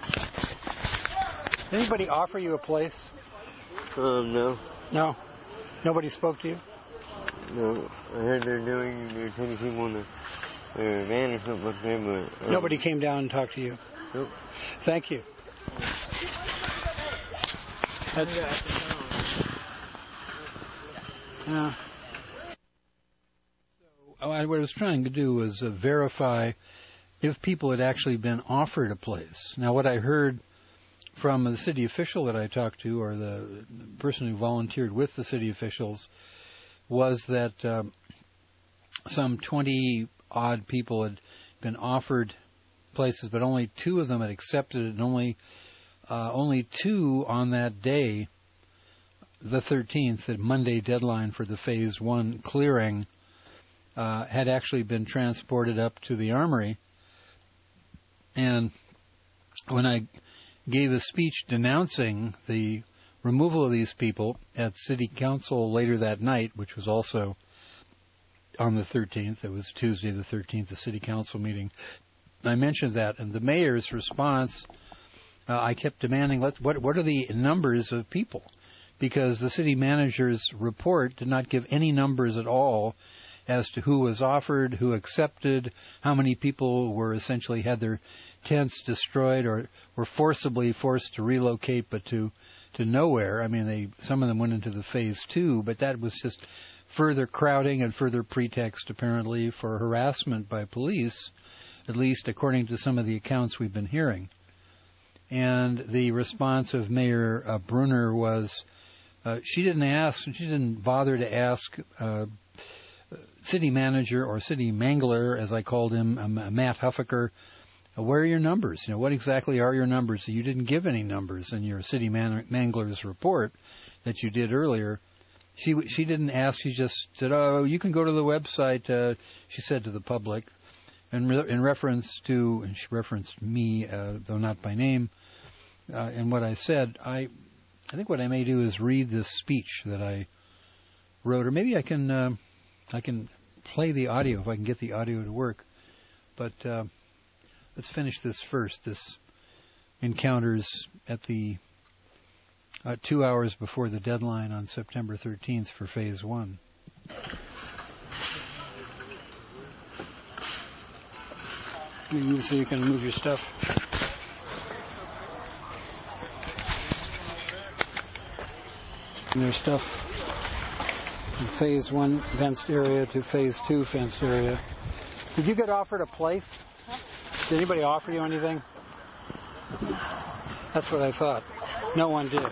Did anybody offer you a place? Um, no. No? Nobody spoke to you? No. I heard they're doing, they're taking people in the uh, van or something like that, but... Um, Nobody came down and talked to you? Nope. Thank you. That's... Yeah. So, what I was trying to do was uh, verify if people had actually been offered a place. Now, what I heard from the city official that I talked to, or the person who volunteered with the city officials, was that um, some twenty-odd people had been offered places, but only two of them had accepted it, and only uh, only two on that day, the thirteenth, the Monday deadline for the Phase one clearing, uh, had actually been transported up to the Armory. And when I gave a speech denouncing the removal of these people at City Council later that night, which was also on the thirteenth, it was Tuesday the thirteenth, the City Council meeting, I mentioned that, and the mayor's response, uh, I kept demanding, let's, what, what are the numbers of people? Because the city manager's report did not give any numbers at all as to who was offered, who accepted, how many people were essentially had their tents destroyed or were forcibly forced to relocate, but to to nowhere. I mean, they some of them went into the phase two, but that was just further crowding and further pretext, apparently, for harassment by police, at least according to some of the accounts we've been hearing. And the response of Mayor uh, Brunner was, uh, she didn't ask, she didn't bother to ask uh, city manager or city mangler, as I called him, um, Matt Huffaker, where are your numbers? You know, what exactly are your numbers? You didn't give any numbers in your city man- mangler's report that you did earlier. She she didn't ask. She just said, "Oh, you can go to the website." Uh, she said to the public, and re- in reference to, and she referenced me, uh, though not by name. Uh, and what I said, I I think what I may do is read this speech that I wrote, or maybe I can uh, I can play the audio if I can get the audio to work, but. Uh, Let's finish this first, this encounters at the uh, two hours before the deadline on September thirteenth for Phase one. You move so you can move your stuff. And there's stuff from Phase one fenced area to Phase two fenced area. Did you get offered a place? Did anybody offer you anything? That's what I thought. No one did.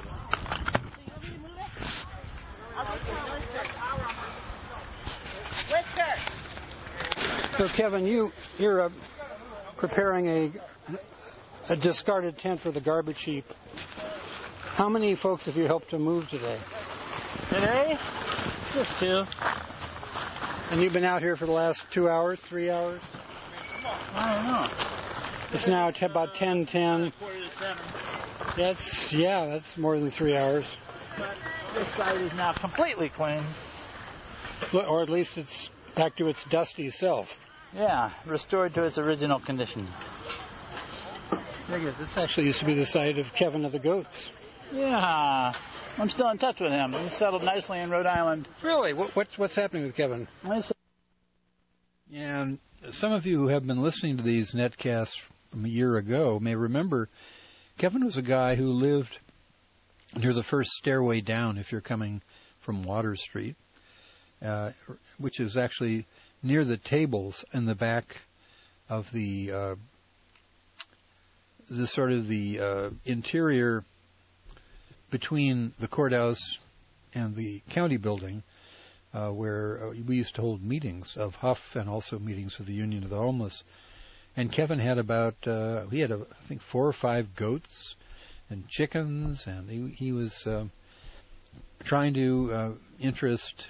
So, Kevin, you, you're uh, preparing a, a discarded tent for the garbage heap. How many folks have you helped to move today? Today? Just two. And you've been out here for the last two hours, three hours? I don't know. It's now t- about ten ten. That's, yeah, that's more than three hours. But this side is now completely clean. Or at least it's back to its dusty self. Yeah, restored to its original condition. This actually used to be the site of Kevin of the Goats. Yeah, I'm still in touch with him. He's settled nicely in Rhode Island. Really? What, what's, what's happening with Kevin? And some of you who have been listening to these netcasts from a year ago may remember Kevin was a guy who lived near the first stairway down if you're coming from Water Street, uh, which is actually near the tables in the back of the uh, the sort of the uh, interior between the courthouse and the county building. Uh, where uh, we used to hold meetings of Huff and also meetings with the Union of the Homeless. And Kevin had about, uh, he had, a, I think, four or five goats and chickens, and he, he was uh, trying to uh, interest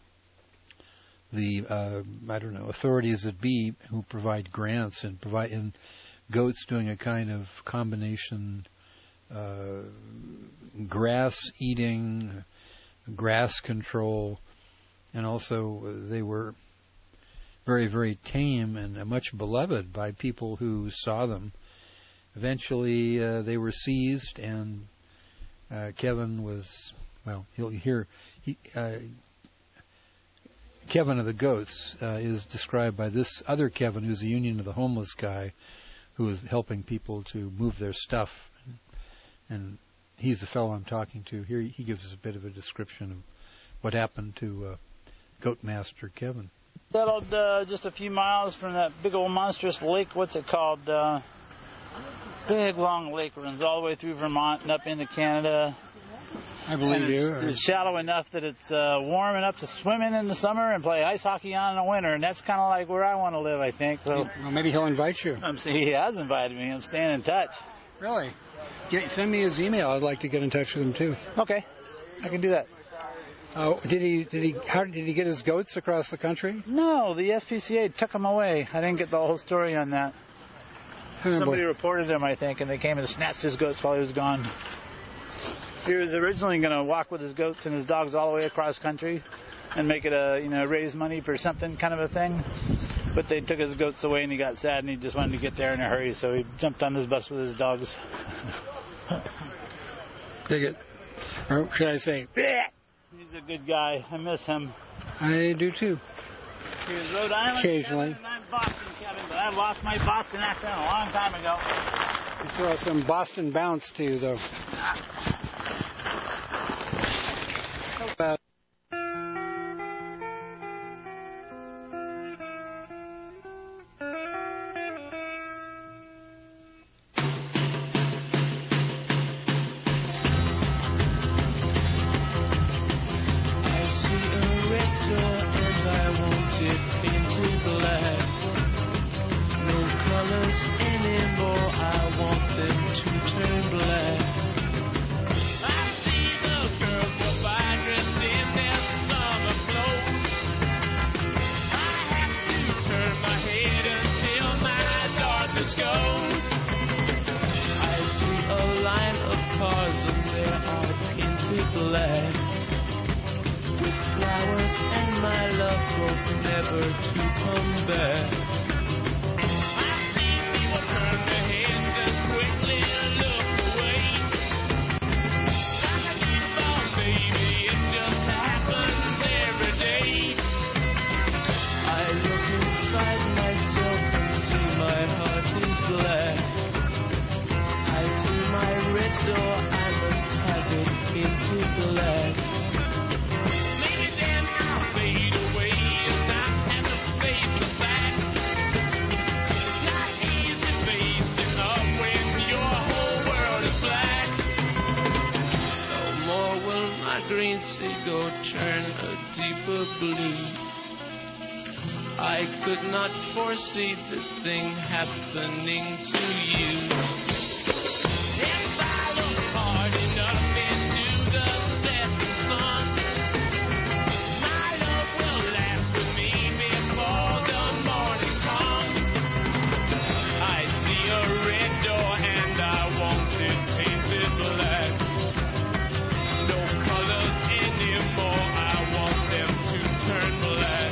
the, uh, I don't know, authorities that be who provide grants and provide, and goats doing a kind of combination uh, grass eating, grass control, and also they were very, very tame and much beloved by people who saw them. Eventually, uh, they were seized, and uh, Kevin was, well, you'll hear, he, uh, Kevin of the Goats uh, is described by this other Kevin, who's a Union of the Homeless guy, who is helping people to move their stuff. And he's the fellow I'm talking to. Here he gives us a bit of a description of what happened to uh, Goat Master Kevin. Settled uh, just a few miles from that big old monstrous lake. What's it called? Uh, big, long lake runs all the way through Vermont and up into Canada. I believe and it's, you. It's shallow enough that it's uh, warm enough to swim in in the summer and play ice hockey on in the winter, and that's kind of like where I want to live, I think. So well, maybe he'll invite you. I'm, he has invited me. I'm staying in touch. Really? Get, send me his email. I'd like to get in touch with him too. Okay, I can do that. Uh, did he? Did he? How did he get his goats across the country? No, the S P C A took them away. I didn't get the whole story on that. Oh, Somebody boy. reported him, I think, and they came and snatched his goats while he was gone. He was originally going to walk with his goats and his dogs all the way across country and make it a, you know, raise money for something kind of a thing. But they took his goats away and he got sad and he just wanted to get there in a hurry, so he jumped on his bus with his dogs. Dig it. Or should I say, bleh. He's a good guy. I miss him. I do too. He was Rhode Island, occasionally. Kevin, and I'm Boston, Kevin, but I lost my Boston accent a long time ago. You still have some Boston bounce to you, though. Uh, foresee this thing happening to you. If I look hard enough into the setting sun, my love will last with me before the morning comes. I see a red door and I want it painted black. No colors anymore, I want them to turn black.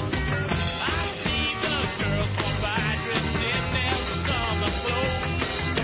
Girls walk by dressed in their summer clothes.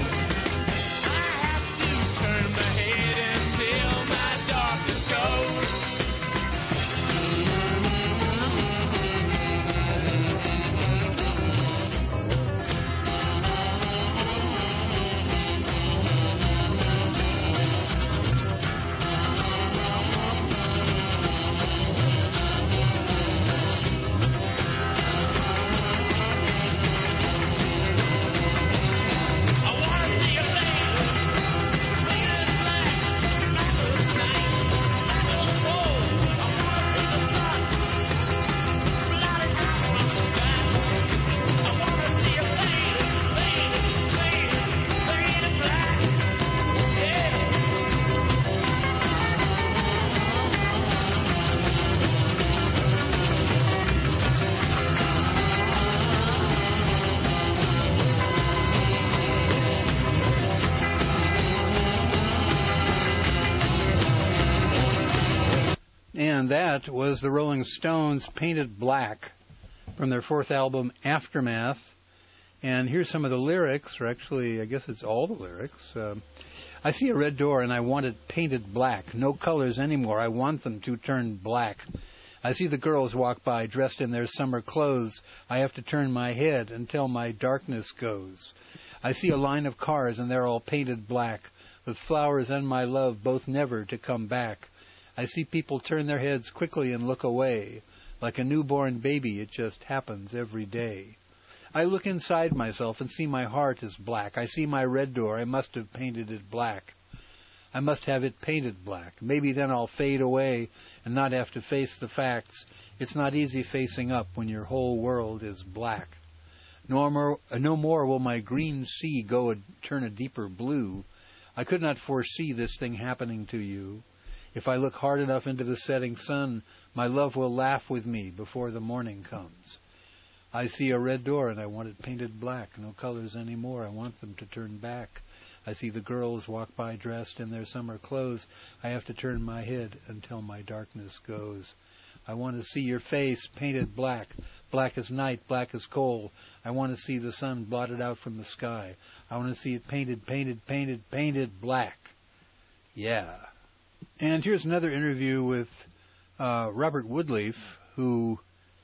And that was the Rolling Stones' Painted Black from their fourth album, Aftermath. And here's some of the lyrics, or actually, I guess it's all the lyrics. Uh, I see a red door and I want it painted black. No colors anymore. I want them to turn black. I see the girls walk by dressed in their summer clothes. I have to turn my head until my darkness goes. I see a line of cars and they're all painted black, with flowers and my love both never to come back. I see people turn their heads quickly and look away. Like a newborn baby, it just happens every day. I look inside myself and see my heart is black. I see my red door. I must have painted it black. I must have it painted black. Maybe then I'll fade away and not have to face the facts. It's not easy facing up when your whole world is black. No more, no more will my green sea go and turn a deeper blue. I could not foresee this thing happening to you. If I look hard enough into the setting sun, my love will laugh with me before the morning comes. I see a red door and I want it painted black. No colors anymore. I want them to turn back. I see the girls walk by dressed in their summer clothes. I have to turn my head until my darkness goes. I want to see your face painted black. Black as night, black as coal. I want to see the sun blotted out from the sky. I want to see it painted, painted, painted, painted black. Yeah. And here's another interview with uh, Robert Woodleaf, who...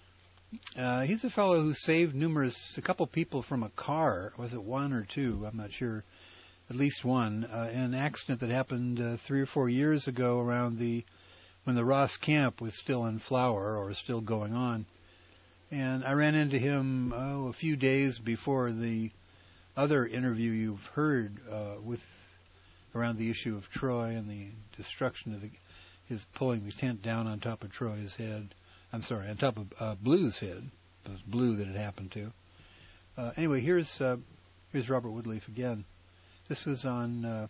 Uh, he's a fellow who saved numerous, a couple people from a car. Was it one or two? I'm not sure. At least one. Uh, in an accident that happened uh, three or four years ago around the, when the Ross camp was still in flower or still going on. And I ran into him, oh, a few days before the other interview you've heard uh, with, around the issue of Troy and the destruction of the, his pulling the tent down on top of Troy's head. I'm sorry, on top of uh, Blue's head. It was Blue that it happened to. Uh, anyway, here's uh, here's Robert Woodleaf again. This was on uh,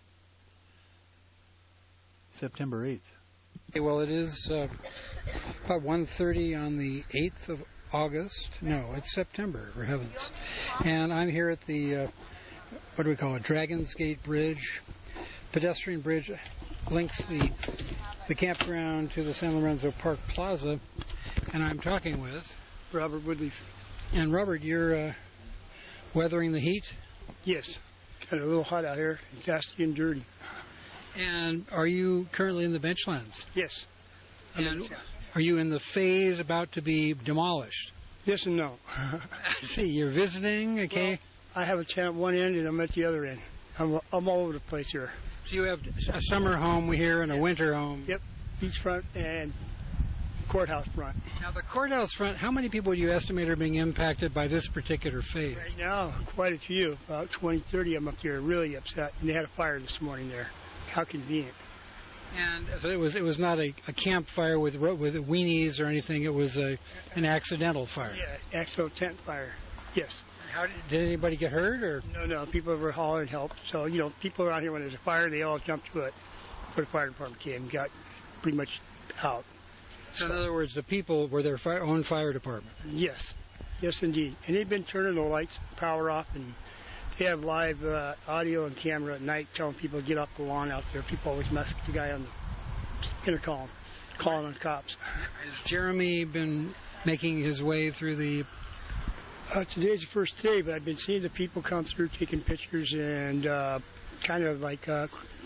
September eighth. Okay, well, it is uh, about one thirty on the eighth of August. No, it's September, for heavens. And I'm here at the, uh, what do we call it, Dragon's Gate Bridge. Pedestrian bridge links the the campground to the San Lorenzo Park Plaza. And I'm talking with Robert Woodleaf. And Robert, you're uh, weathering the heat? Yes. Kind of a little hot out here. It's nasty and dirty. And are you currently in the benchlands? Yes. And are you in the phase about to be demolished? Yes and no. I see. You're visiting, okay? Well, I have a tent at one end and I'm at the other end. I'm, I'm all over the place here. So you have a summer home here and a winter home? Yep. Beachfront and courthouse front. Now, the courthouse front, how many people do you estimate are being impacted by this particular phase? Right now, quite a few. About twenty, thirty of them up there really upset. And they had a fire this morning there. How convenient. And so it was it was not a, a campfire with with weenies or anything. It was a an accidental fire. Yeah, accidental tent fire. Yes. How did, did anybody get hurt? Or No, no. People were hollering help. So, you know, people around here, when there's a fire, they all jump to it. Before the fire department came and got pretty much out. So, in other words, the people were their fire, own fire department? Yes. Yes, indeed. And they've been turning the lights, power off, and they have live uh, audio and camera at night telling people to get off the lawn out there. People always mess with the guy on the intercom, calling on cops. Has Jeremy been making his way through the... Uh, today's the first day, but I've been seeing the people come through taking pictures and uh, kind of like uh,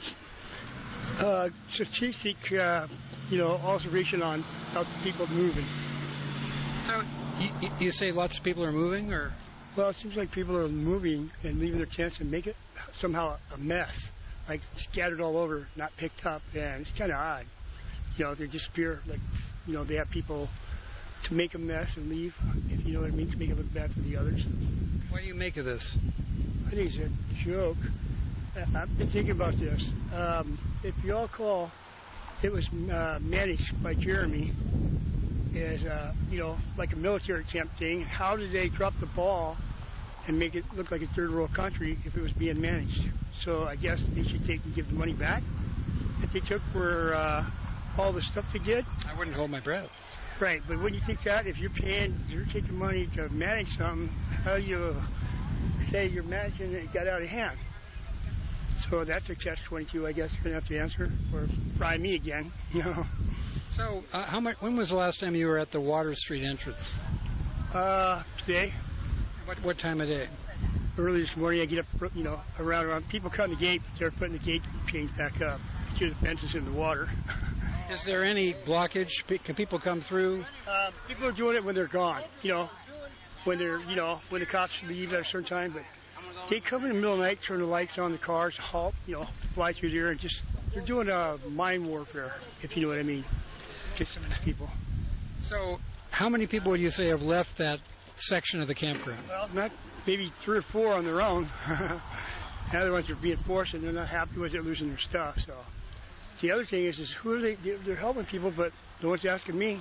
uh, statistic, uh, you know, observation on how the people moving. So you, you say lots of people are moving, or? Well, it seems like people are moving and leaving their tents and make it somehow a mess, like scattered all over, not picked up, and it's kind of odd. You know, they disappear, like, you know, they have people to make a mess and leave, if you know what I mean, to make it look bad for the others. What do you make of this? I think it's a joke. I've been thinking about this. Um, if you all call, it was uh, managed by Jeremy as, uh, you know, like a military camp thing. How did they drop the ball and make it look like a third world country if it was being managed? So I guess they should take and give the money back that they took for uh, all the stuff they did. I wouldn't hold my breath. Right, but when you think that, if you're paying, you're taking money to manage something, how do you say you're managing it got out of hand? So that's a catch twenty-two, I guess you're going to have to answer, or fry me again, you know. So, uh, how much? When was the last time you were at the Water Street entrance? Uh, today. What what time of day? Early this morning. I get up, you know, around around. People cutting the gate. They're putting the gate chains back up. Secure the fences in the water. Is there any blockage? Can people come through? Uh, people are doing it when they're gone. You know, when they're, you know, when the cops leave at a certain time. But they come in the middle of the night, turn the lights on the cars, halt, you know, fly through there, and just they're doing uh, mind warfare, if you know what I mean. Just some of the people. So, how many people would you say have left that section of the campground? Well, not maybe three or four on their own. The other ones are being forced, and they're not happy with it, losing their stuff. So, the other thing is, is who are they? They're helping people, but no one's asking me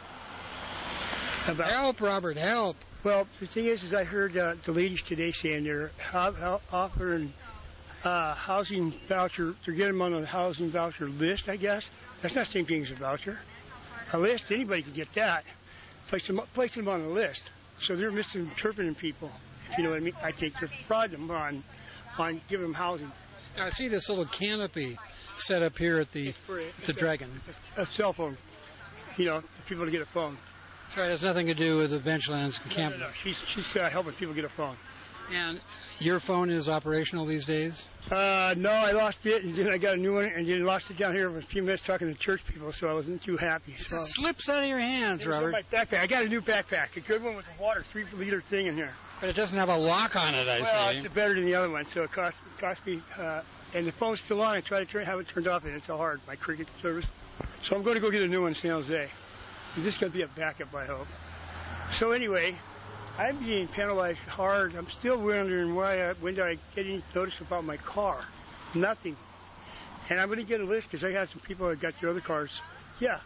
about help, Robert, help. Well, the thing is, is I heard uh, the ladies today saying they're ho- ho- offering uh, housing voucher. They're getting them on the housing voucher list, I guess. That's not the same thing as a voucher. A list, anybody can get that. Place them, place them on the list. So they're misinterpreting people, if you know what I mean. I think they're frauding them on, on giving them housing. Now, I see this little canopy set up here at the, the Dragon. A, a cell phone, you know, for people to get a phone. So it has nothing to do with the Benchlands camp. No, no, no. She's, she's uh, helping people get a phone. And your phone is operational these days? Uh, no, I lost it, and then I got a new one, and then lost it down here for a few minutes talking to church people, so I wasn't too happy. So. It slips out of your hands, Robert. My backpack. I got a new backpack, a good one with a water three-liter thing in here. But it doesn't have a lock on it, I well, see. Well, it's better than the other one, so it cost, it cost me, uh, and the phone's still on. I try to turn, have it turned off, and it's so hard, my cricket service. So I'm going to go get a new one in San Jose. This is going to be a backup, I hope. So anyway, I'm being penalized hard. I'm still wondering why. I, when did I get any notice about my car? Nothing. And I'm going to get a list because I had some people that got their other cars. Yeah.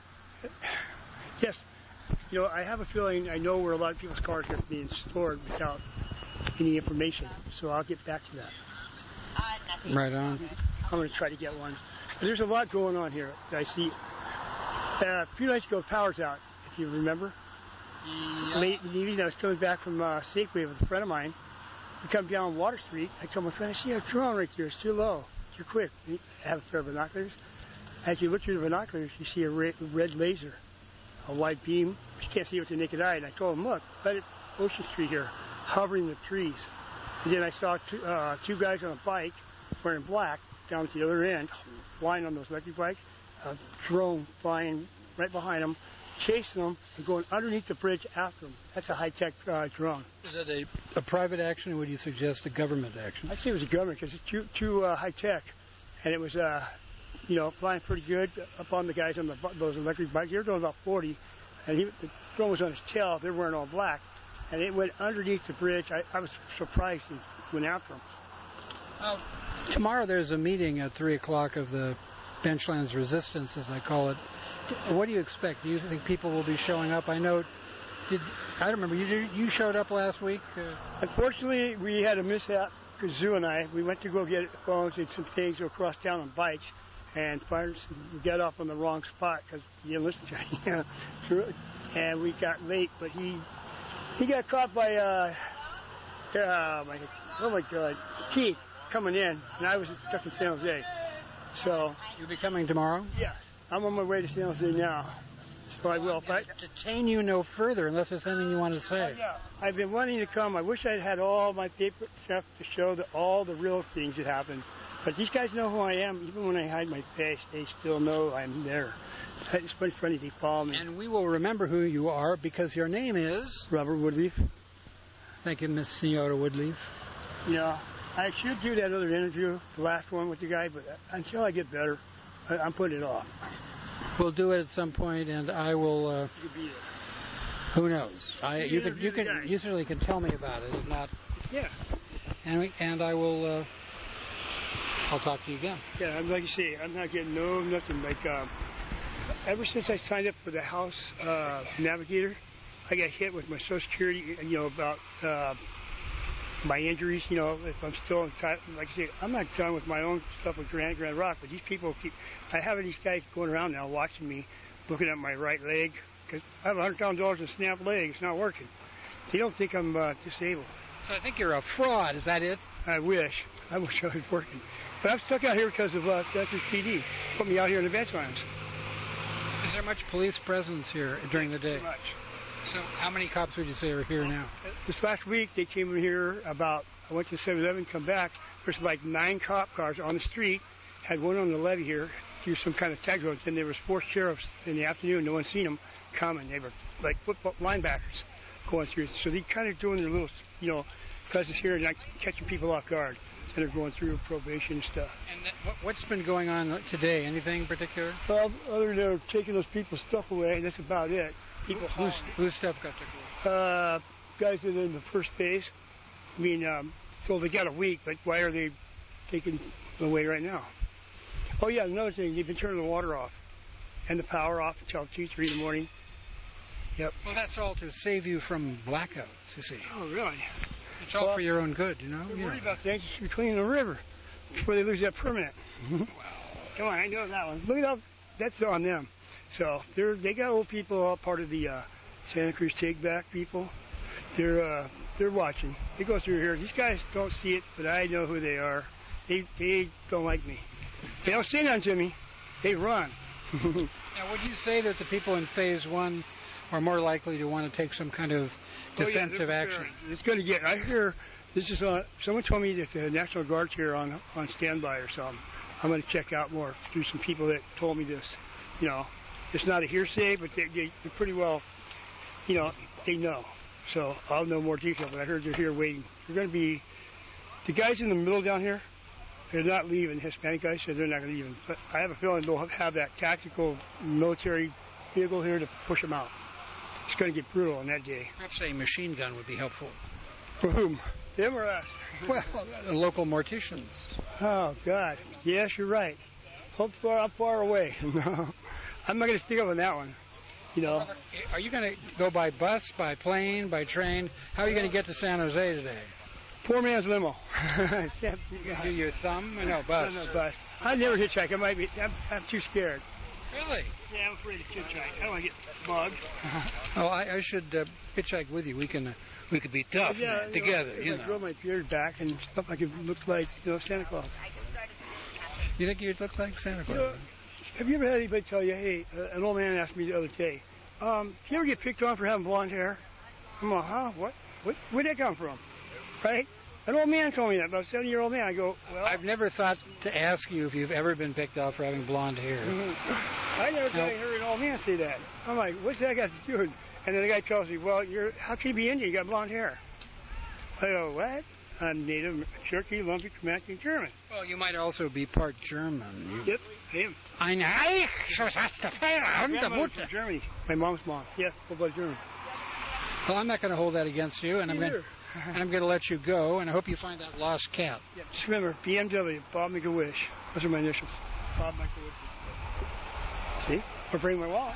Yes. You know, I have a feeling I know where a lot of people's cars are being stored without any information. So I'll get back to that. Right on. I'm going to try to get one. But there's a lot going on here that I see. Uh, a few nights ago, power's out, if you remember. Yeah. Late in the evening, I was coming back from uh, Safeway with a friend of mine. We come down Water Street. I told my friend, I see a drone right there. It's too low. Too quick. I have a pair of binoculars. As you look through the binoculars, you see a red, red laser, a wide beam. You can't see it with the naked eye. And I told him, look, right at Ocean Street here, hovering the trees. And then I saw two, uh, two guys on a bike wearing black down at the other end, flying on those electric bikes. A drone flying right behind them, chasing them and going underneath the bridge after them. That's a high-tech uh, drone. Is it a, a private action, or would you suggest a government action? I say it was a government because it's too, too uh, high-tech. And it was, uh, you know, flying pretty good up on the guys on the, those electric bikes. They were doing about forty, and he, the drone was on his tail. They were wearing all black. And it went underneath the bridge. I, I was surprised he went after them. Uh, tomorrow there's a meeting at three o'clock of the Benchlands Resistance, as I call it. What do you expect? Do you think people will be showing up? I know, did I don't remember, you you showed up last week? Uh, Unfortunately, we had a mishap, Kazoo and I. We went to go get phones and some things across town on bikes, and finally we got off on the wrong spot because you didn't listen to it. And we got late, but he he got caught by, uh, uh, my, oh my God, Keith coming in, and I was stuck in San Jose. So you'll be coming tomorrow? Yes. I'm on my way to San Jose now. So I will. But detain you no further unless there's anything you want to say. Oh, yeah. I've been wanting to come. I wish I'd had all my paper stuff to show that all the real things that happened. But these guys know who I am. Even when I hide my face, they still know I'm there. It's pretty funny they follow me. And we will remember who you are because your name is Robert Woodleaf. Thank you, Miss Senora Woodleaf. Yeah. I should do that other interview, the last one with the guy, but until I get better, I'm putting it off. We'll do it at some point, and I will. Uh, who knows? I you can you can you certainly can tell me about it. If not, yeah. And we, and I will. Uh, I'll talk to you again. Yeah, I'm like you say, I'm not getting no nothing. Like um, ever since I signed up for the House uh, Navigator, I got hit with my Social Security. You know about. Uh, my injuries, you know, if I'm still in time, like I say, I'm not done with my own stuff with Grand Grand Rock, but these people keep, I have these guys going around now watching me, looking at my right leg, because I have one hundred thousand dollars in snapped leg, it's not working. They don't think I'm uh, disabled. So I think you're a fraud, is that it? I wish. I wish I was working. But I'm stuck out here because of uh, Sessions P D. Put me out here in the Benchlands. Is Is there much police presence here during the day? Much. So how many cops would you say are here now? This last week, they came in here about, I went to seven eleven, come back. There's like nine cop cars on the street. Had one on the levee here, do some kind of tag roads. Then there was four sheriffs in the afternoon. No one seen them coming. They were like football linebackers going through. So they kind of doing their little, you know, presence here and not catching people off guard. Instead of going through probation and stuff. And that, what's been going on today? Anything in particular? Well, other than taking those people's stuff away, that's about it. People whose, whose stuff got taken away? Uh, guys that are in the first phase. I mean, um, so they got a week, but why are they taking it away right now? Oh, yeah, another thing, they've been turning the water off and the power off until two, three in the morning. Yep. Well, that's all to save you from blackouts, you see. Oh, really? It's all well, for your own good, you know? They're you worried know. about things to clean the river before they lose that permit. Wow. Come on, I know that one. Look it up. That's on them. So they're they got old people, all part of the uh, Santa Cruz Take Back people. They're uh, they're watching. They go through here. These guys don't see it, but I know who they are. They they don't like me. They don't say nothing to me. They run. Now, would you say that the people in Phase One are more likely to want to take some kind of defensive oh, yeah, action? Sure. It's going to get. I hear this is on. Someone told me that the National Guard's here on on standby or something. I'm going to check out more through some people that told me this. You know, it's not a hearsay, but they, they, they're pretty well. You know, they know. So I'll know more detail. But I heard they're here waiting. They're going to be the guys in the middle down here. They're not leaving. Hispanic guys said they're not leaving. But I have a feeling they'll have that tactical military vehicle here to push them out. It's going to get brutal on that day. Perhaps a machine gun would be helpful. For whom? Them or us? Well, the local morticians. Oh, God. Yes, you're right. How far, how far away? No. I'm not going to stick up on that one. You know. Are you going to go by bus, by plane, by train? How are you going to get to San Jose today? Poor man's limo. Do your thumb? No, bus. No, no, bus. I never hitchhike. I might be. I'm, I'm too scared. Really? Yeah, I'm afraid to hitchhike. I don't want to get bugged. Oh, I, I should uh, hitchhike with you. We can, uh, we could be tough yeah, man, you together. Know, you I know. grow my beard back and stuff like it looks like you know Santa Claus. You think you'd look like Santa Claus? You know, have you ever had anybody tell you, hey, uh, an old man asked me the other day, um, do you ever get picked on for having blonde hair? I'm like, huh? What? What? Where'd that come from? Right? An old man told me that, about a seventy-year-old man. I go, well... I've never thought to ask you if you've ever been picked off for having blonde hair. I never thought I heard an old man say that. I'm like, what's that got to do? And then the guy tells me, well, you're how can you be Indian? You got blonde hair. I go, what? I'm Native, Cherokee, Lumpy, Comanche, German. Well, you might also be part German. You... Yep, I am. Ein Eich, so that's the from Germany. My mom's mom. Yes, full blood German. Well, I'm not going to hold that against you, and I'm going and I'm going to let you go, and I hope you find that lost cat. Yeah, just remember, B M W, Bob Make-A-Wish. Those are my initials. Bob Make-A-Wish. See? Or bring my wallet.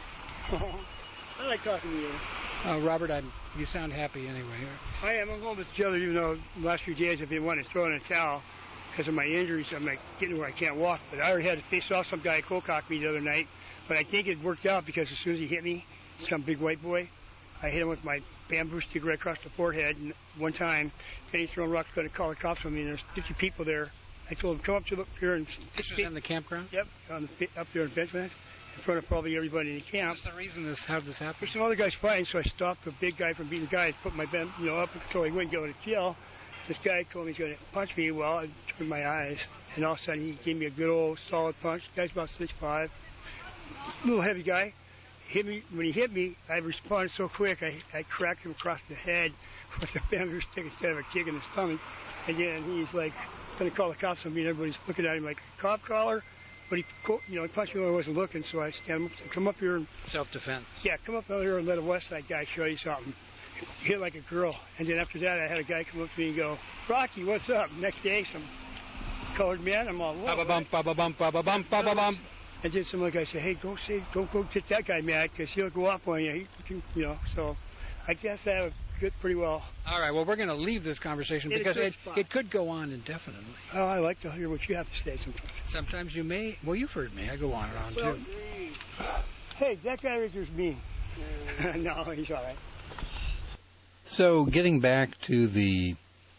I like talking to you. Uh, Robert, I'm, you sound happy anyway. I am. I'm holding together, even though the last few days I've been wanting to throw in a towel because of my injuries. I'm like getting where I can't walk. But I already had to face off some guy who cold-cocked me the other night. But I think it worked out because as soon as he hit me, some big white boy, I hit him with my bamboo stick right across the forehead. And one time, then he's throwing rocks, going to call the cops on me, and there's fifty people there. I told him, come up to the, here and... This was in the campground? Yep, on the, up there in Benchlands, in front of probably everybody in the camp. What's the reason this, how did this happen? There's some other guys fighting, so I stopped the big guy from beating the guy, put my bend, you know, up until he wouldn't go to jail. This guy told me he's going to punch me. Well, I turned my eyes, and all of a sudden he gave me a good old solid punch. The guy's about six five, little heavy guy. Hit me when he hit me. I responded so quick. I, I cracked him across the head with a bamboo stick instead of a kick in the stomach. And then he's like going to call the cops on me, and everybody's looking at him like cop collar. But he, you know, he punched me when I wasn't looking, so I stand him up. So come up here and self-defense. Yeah, come up here and let a West Side guy show you something. He hit like a girl. And then after that, I had a guy come up to me and go, Rocky, what's up? Next day, some colored man. I'm all, whoa. Ba-ba-bump, ba-ba-bump, ba-ba-bump, ba-ba-bump. And then some other guy said, hey, go say, don't go get that guy mad because he'll go off on you. He can, you know, so I guess that was good, pretty well. All right, well, we're going to leave this conversation in because it, it could go on indefinitely. Oh, I like to hear what you have to say sometimes. Sometimes you may. Well, you've heard me. I go on and on, well, too. Hey, that guy right there's me. No, he's all right. So, getting back to the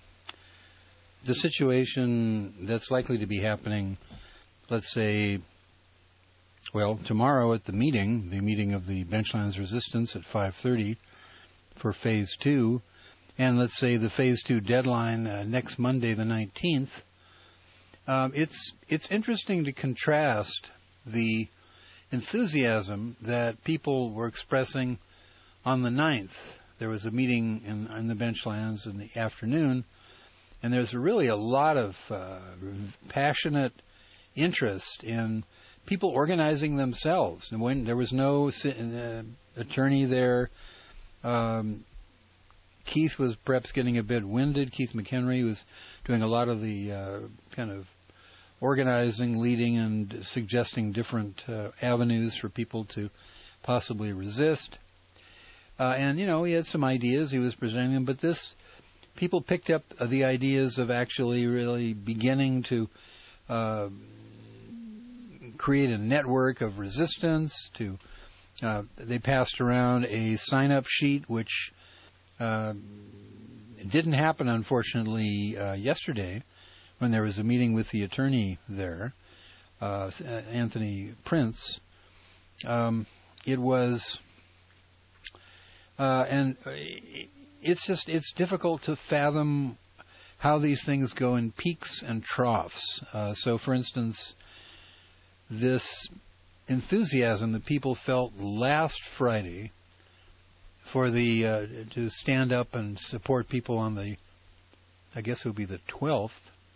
the situation that's likely to be happening, let's say, well, tomorrow at the meeting, the meeting of the Benchlands Resistance at five thirty for Phase two, and let's say the Phase two deadline uh, next Monday, the nineteenth, um, it's it's interesting to contrast the enthusiasm that people were expressing on the ninth. There was a meeting in, in the Benchlands in the afternoon, and there's really a lot of uh, passionate interest in people organizing themselves. And when there was no uh, attorney there, um, Keith was perhaps getting a bit winded. Keith McHenry was doing a lot of the uh, kind of organizing, leading, and suggesting different uh, avenues for people to possibly resist. Uh, and, you know, he had some ideas. He was presenting them. But this, people picked up uh, the ideas of actually really beginning to uh, create a network of resistance. To uh, they passed around a sign-up sheet, which uh, didn't happen, unfortunately, uh, yesterday, when there was a meeting with the attorney there, uh, Anthony Prince. Um, it was, uh, and it's just, it's difficult to fathom how these things go in peaks and troughs. Uh, so, for instance, this enthusiasm that people felt last Friday for the, uh, to stand up and support people on the, I guess it would be the twelfth,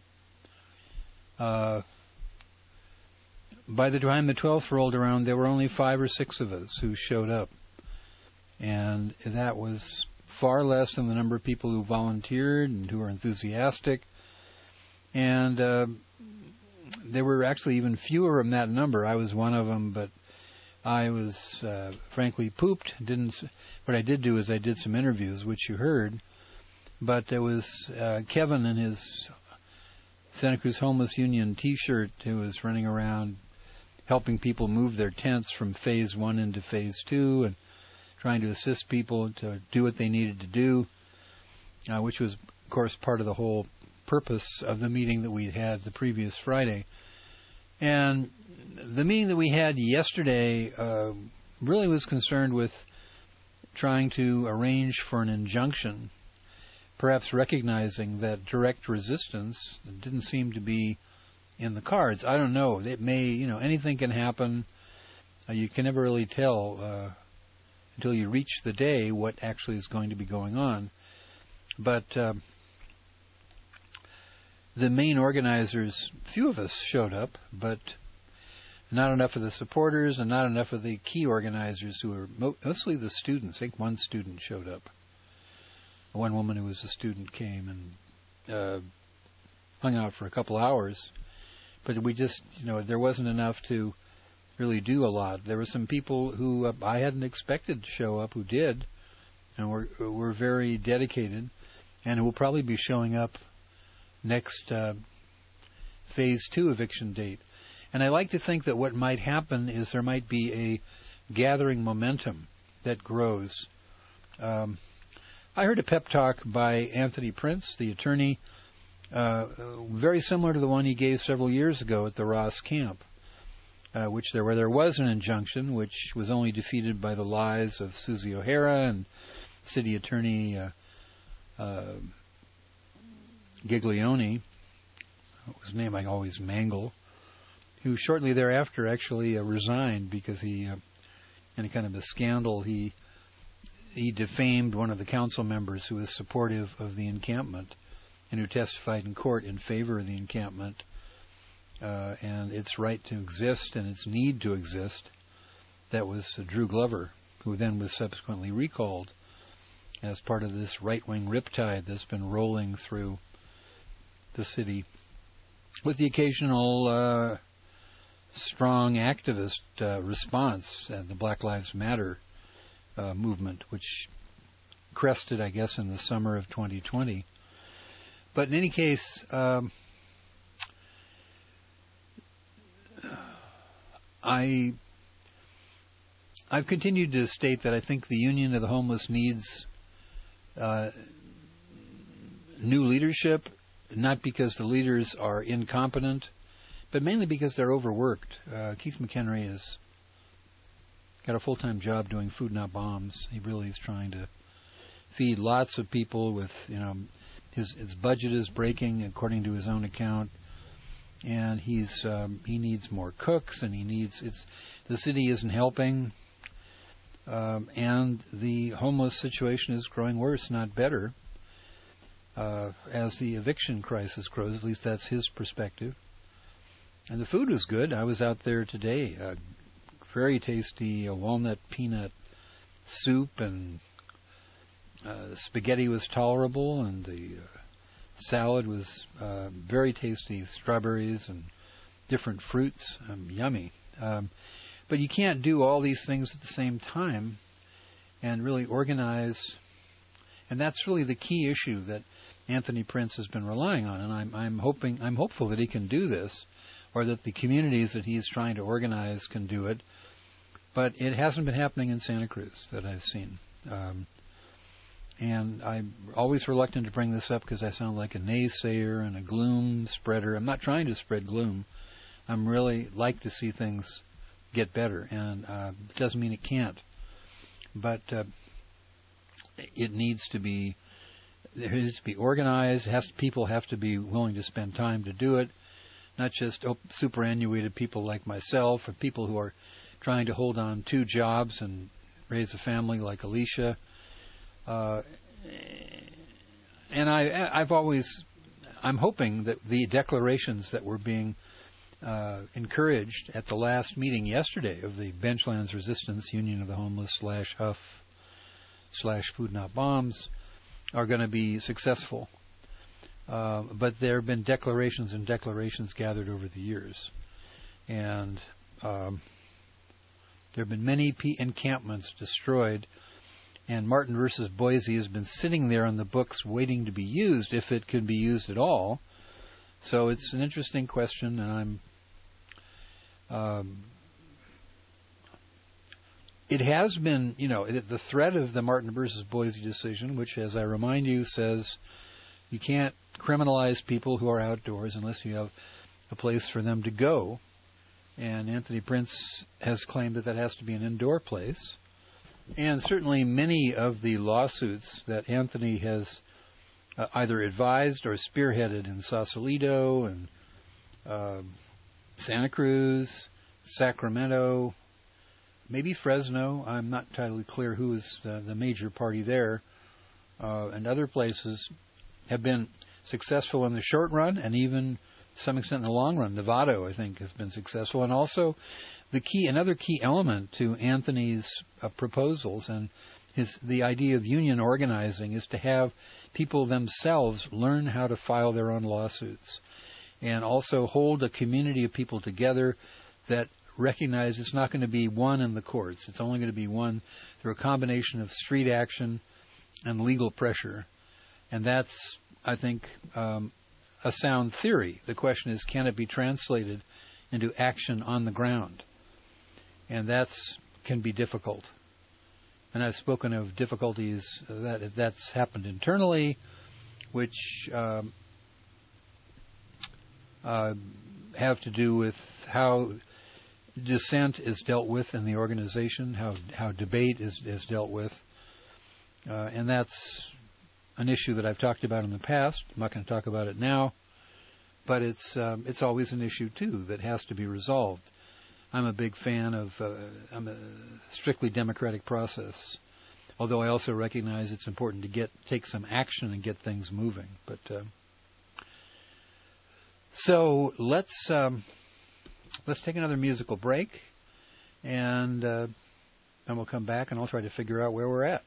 Uh, by the time the twelfth rolled around, there were only five or six of us who showed up. And that was far less than the number of people who volunteered and who were enthusiastic. And uh, there were actually even fewer in that number. I was one of them, but I was uh, frankly pooped. Didn't. What I did do is I did some interviews, which you heard. But there was uh, Kevin and his Santa Cruz Homeless Union T-shirt who was running around helping people move their tents from Phase one into Phase two and trying to assist people to do what they needed to do, uh, which was, of course, part of the whole purpose of the meeting that we had the previous Friday. And the meeting that we had yesterday uh, really was concerned with trying to arrange for an injunction, perhaps recognizing that direct resistance didn't seem to be in the cards. I don't know. It may, you know, anything can happen. Uh, you can never really tell uh, until you reach the day what actually is going to be going on. But uh, the main organizers, few of us showed up, but not enough of the supporters and not enough of the key organizers who were mo- mostly the students. I think one student showed up. One woman who was a student came and uh, hung out for a couple hours, but we just, you know, there wasn't enough to really do a lot. There were some people who uh, I hadn't expected to show up who did, and were were very dedicated, and who will probably be showing up next uh, Phase two eviction date. And I like to think that what might happen is there might be a gathering momentum that grows. Um, I heard a pep talk by Anthony Prince, the attorney, uh, very similar to the one he gave several years ago at the Ross camp, uh, which there where there was an injunction, which was only defeated by the lies of Susie O'Hara and city attorney uh, uh, Giglione, whose name I always mangle, who shortly thereafter actually uh, resigned because he, uh, in a kind of a scandal, he he defamed one of the council members who was supportive of the encampment and who testified in court in favor of the encampment uh, and its right to exist and its need to exist. That was uh, Drew Glover, who then was subsequently recalled as part of this right-wing riptide that's been rolling through the city, with the occasional uh, strong activist uh, response, uh, the Black Lives Matter uh, movement, which crested, I guess, in the summer of twenty twenty. But in any case, um, I, I've continued to state that I think the Union of the Homeless needs uh, new leadership, not because the leaders are incompetent, but mainly because they're overworked. Uh, Keith McHenry has got a full-time job doing Food Not Bombs. He really is trying to feed lots of people with, you know, his his budget is breaking according to his own account, and he's um, he needs more cooks, and he needs it's the city isn't helping, um, and the homeless situation is growing worse, not better, uh, as the eviction crisis grows. At least that's his perspective. And the food was good. I was out there today. Uh, very tasty uh, walnut peanut soup, and uh, the spaghetti was tolerable, and the uh, salad was uh, very tasty. Strawberries and different fruits, um, yummy. Um, but you can't do all these things at the same time and really organize. And that's really the key issue that Anthony Prince has been relying on. And I'm, I'm hoping, I'm hopeful that he can do this, or that the communities that he's trying to organize can do it. But it hasn't been happening in Santa Cruz that I've seen. Um, and I'm always reluctant to bring this up because I sound like a naysayer and a gloom spreader. I'm not trying to spread gloom. I'm really like to see things get better, and uh, it doesn't mean it can't. But uh, it needs to be, there needs to be organized. It has to, people have to be willing to spend time to do it. Not just oh, superannuated people like myself, or people who are trying to hold on two jobs and raise a family like Alicia. Uh, and I, I've always, I'm hoping that the declarations that were being uh, encouraged at the last meeting yesterday of the Benchlands Resistance Union of the Homeless slash Huff slash Food Not Bombs are going to be successful. Uh, but there have been declarations and declarations gathered over the years. And um, there have been many p- encampments destroyed. And Martin versus Boise has been sitting there on the books waiting to be used, if it can be used at all. So it's an interesting question, and I'm... Um, it has been, you know, it, the threat of the Martin versus Boise decision, which, as I remind you, says you can't criminalize people who are outdoors unless you have a place for them to go. And Anthony Prince has claimed that that has to be an indoor place. And certainly many of the lawsuits that Anthony has uh, either advised or spearheaded in Sausalito and uh, Santa Cruz, Sacramento, maybe Fresno, I'm not entirely clear who is the, the major party there, uh, and other places have been successful in the short run, and even to some extent in the long run. Novato, I think, has been successful. And also the key, another key element to Anthony's uh, proposals and his the idea of union organizing is to have people themselves learn how to file their own lawsuits, and also hold a community of people together that recognize it's not going to be won in the courts. It's only going to be won through a combination of street action and legal pressure. And that's, I think, um, a sound theory. The question is, can it be translated into action on the ground? And that's can be difficult. And I've spoken of difficulties that that's happened internally, which um, uh, have to do with how dissent is dealt with in the organization, how how debate is, is dealt with. Uh, and that's an issue that I've talked about in the past. I'm not going to talk about it now. But it's um, it's always an issue, too, that has to be resolved. I'm a big fan of uh, I'm a strictly democratic process, although I also recognize it's important to get take some action and get things moving. But uh, so let's um, let's take another musical break, and uh, then we'll come back and I'll try to figure out where we're at.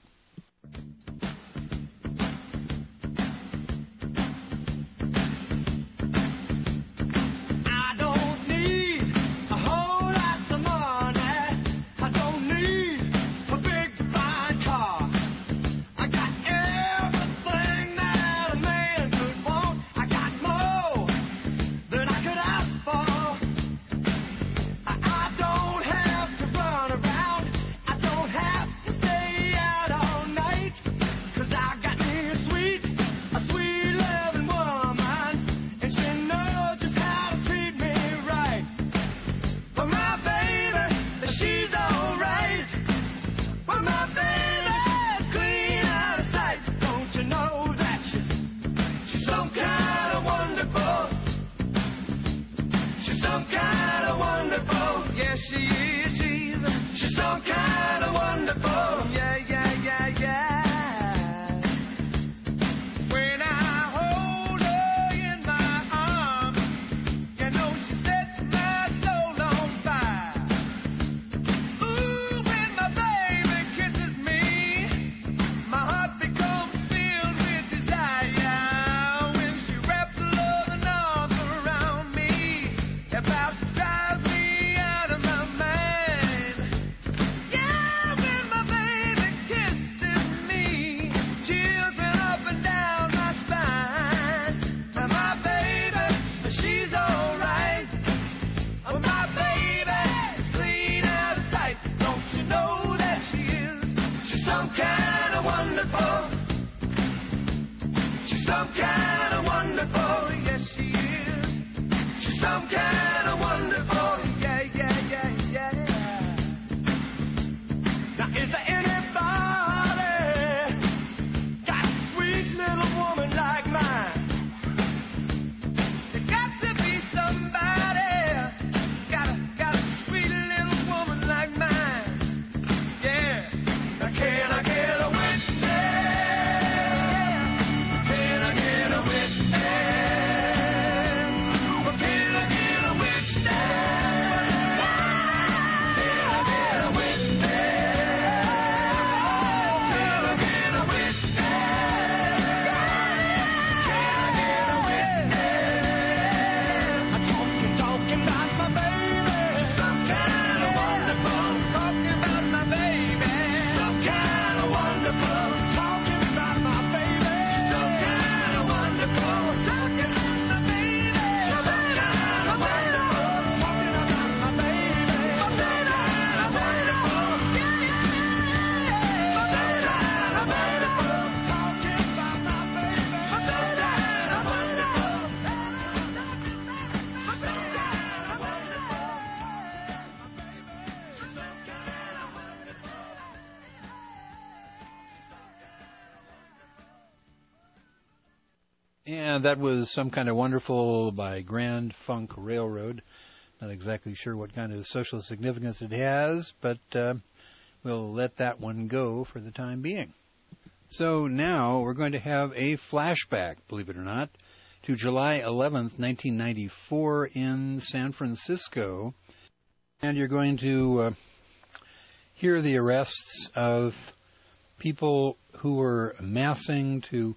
Stay out all night. And that was Some Kind of Wonderful by Grand Funk Railroad. Not exactly sure what kind of social significance it has, but uh, we'll let that one go for the time being. So now we're going to have a flashback, believe it or not, to July eleventh, nineteen ninety-four in San Francisco. And you're going to uh, hear the arrests of people who were amassing to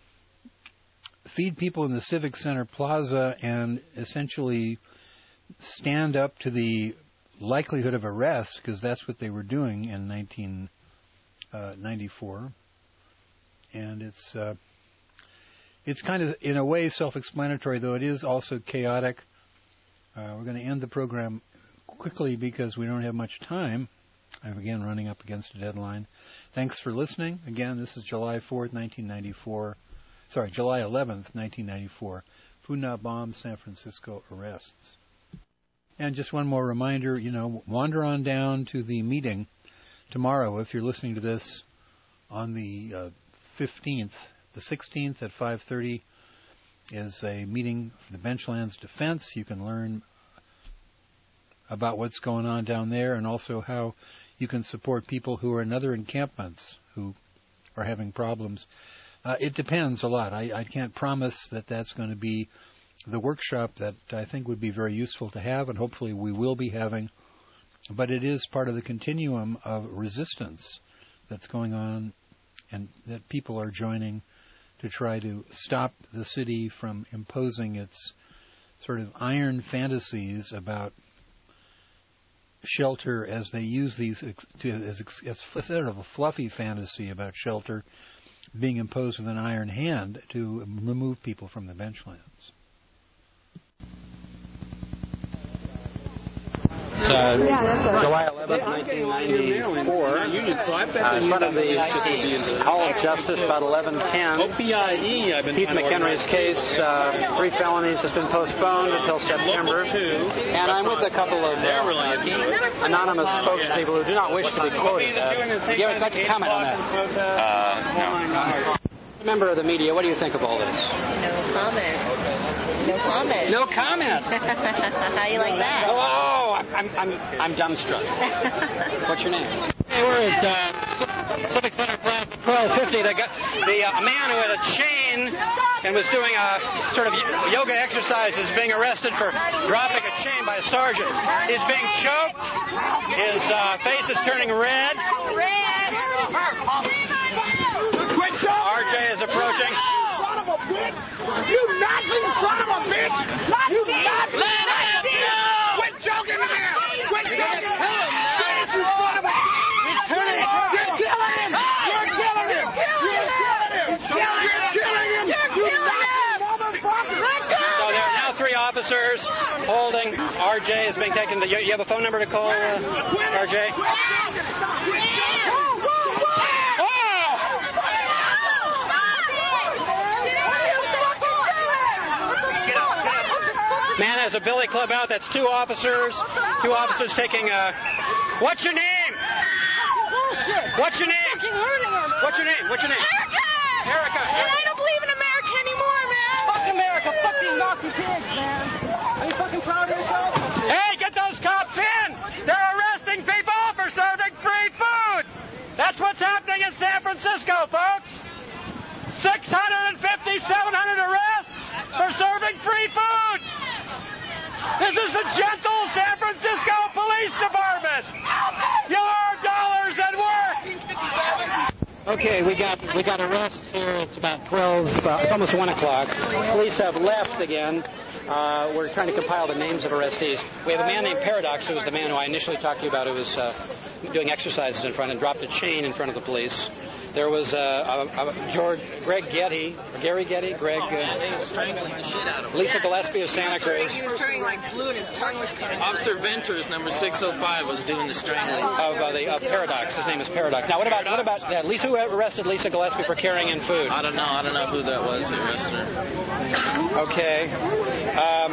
feed people in the Civic Center Plaza and essentially stand up to the likelihood of arrest, because that's what they were doing in nineteen ninety-four. And it's uh, it's kind of, in a way, self-explanatory, though it is also chaotic. Uh, we're going to end the program quickly because we don't have much time. I'm again running up against a deadline. Thanks for listening. Again, this is July fourth, nineteen ninety-four. Sorry, July eleventh, nineteen ninety-four. Food Not Bomb, San Francisco arrests. And just one more reminder, you know, wander on down to the meeting tomorrow if you're listening to this on the uh, fifteenth. The sixteenth at five thirty is a meeting for the Benchlands Defense. You can learn about what's going on down there and also how you can support people who are in other encampments who are having problems. Uh, it depends a lot. I, I can't promise that that's going to be the workshop that I think would be very useful to have, and hopefully we will be having. But it is part of the continuum of resistance that's going on and that people are joining to try to stop the city from imposing its sort of iron fantasies about shelter, as they use these to, as, as sort of a fluffy fantasy about shelter being imposed with an iron hand to remove people from the benchlands. Uh, July eleventh, nineteen ninety-four, uh, in front of the Hall of Justice, about eleven ten. Keith McHenry's case, uh, three felonies, has been postponed until September. And I'm with a couple of uh, anonymous spokespeople who do not wish to be quoted. Uh, do you have a comment on that? Uh, no. Member of the media, what do you think of all this? No comment. No comment. No comment. How you like that? Oh, I'm I'm I'm dumbstruck. What's your name? Hey, we're at uh, Civic Center Plaza, twelve fifty. The, the uh, a man who had a chain and was doing a sort of yoga exercises being arrested for dropping a chain by a sergeant. He's being choked. His uh, face is turning red. Red. R J is approaching. Son of a bitch! You Nazi son of a bitch! You Nazi son of a bitch! Quit joking to him! Quit joking to him! You son of a bitch! He's turning! You're killing him! You're killing him! You're killing him! You're killing him! You Nazi motherfucker! So there are now three officers holding. R J is being taken to. You have a phone number to call, uh, R J? Man has a billy club out. That's two officers. Two officers taking a... What's your name? What's your name? What's your name? What's your name? Erica! Erica. And I don't believe in America anymore, man. Fuck America. Fuck these Nazi pigs, man. Are you fucking proud of yourself? Hey, get those cops in! They're arresting people for serving free food! That's what's happening in San Francisco, folks! six hundred fifty, seven hundred arrests for serving free food! This is the gentle San Francisco Police Department! Your dollars at work! Okay, we got we got arrests here. It's about twelve, uh, it's almost one o'clock. Police have left again. Uh, we're trying to compile the names of arrestees. We have a man named Paradox, who was the man who I initially talked to you about, who was uh, doing exercises in front and dropped a chain in front of the police. There was uh, a, a George, Greg Getty, or Gary Getty, Greg. Uh, they were strangling the shit out of him. Lisa Gillespie of Santa Cruz. He was turning like blue and his tongue was coming out. Officer Venters, number six oh five, was doing the strangling. Of uh, the uh, Paradox. His name is Paradox. Now, what about what about uh, Lisa? Who arrested Lisa Gillespie for carrying in food? I don't know. I don't know who that was. They arrested her. Okay. Um,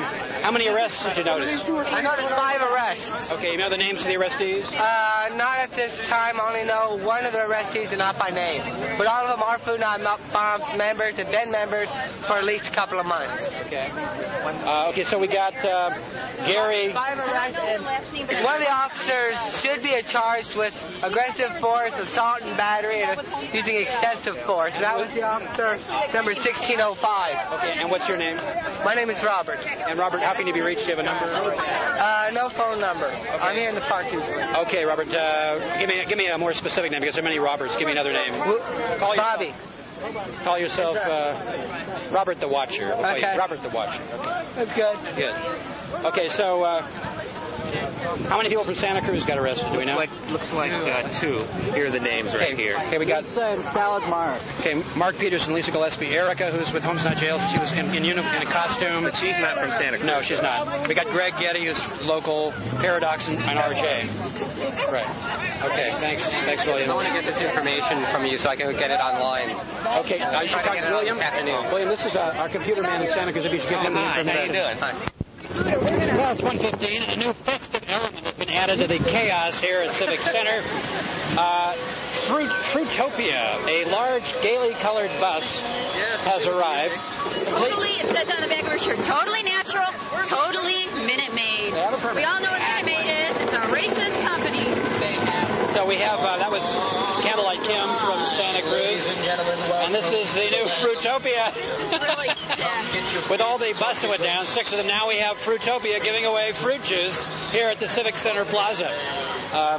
How many arrests did you notice? I noticed five arrests. Okay, you know the names of the arrestees? Uh, not at this time. I only know one of the arrestees and not by name. But all of them are Food Not Bombs members and been members for at least a couple of months. Okay. Uh, okay, so we got uh, Gary. Five arrests. And one of the officers should be charged with aggressive force, assault and battery, and using excessive force. And that was the officer number sixteen oh five. Okay, and what's your name? My name is Robert. And Robert, how can you be reached? Do you have a number? Uh, no phone number. Okay. I'm here in the park usually. Okay, Robert, uh, give me give me a more specific name because there are many Roberts. Give me another name. Call Bobby. Yourself, call yourself uh, Robert the Watcher. We'll okay. Robert the Watcher. Okay. That's good. Good. Okay, so uh, how many people from Santa Cruz got arrested? Do we know? Looks like, looks like uh, two. Here are the names right okay. here. Okay, we got Salad Mark. Okay, Mark Peterson, Lisa Gillespie, Erica, who's with Homes Not Jails. She was in in, uni- in a costume. But she's not from Santa Cruz. No, she's not. We got Greg Getty, who's local, Paradox, and, and R J. Right. Okay. Thanks. Thanks, William. I want to get this information from you so I can get it online. Okay. I should talk to William. William, this is uh, our computer man in Santa Cruz. If you should give him the information. How you doing? Hi. Well, it's one fifteen, and a new festive element has been added to the chaos here at Civic Center. Uh, Fruit, Fruitopia, a large, gaily colored bus, has arrived. Totally, it says on the back of her shirt, totally natural, totally Minute Maid. We all know what Minute Maid is. It's a racist company. So we have, uh, that was Candlelight Kim from Santa Cruz. And this is the new Fruitopia. With all the buses went down, six of them. Now we have Fruitopia giving away fruit juice here at the Civic Center Plaza. Um,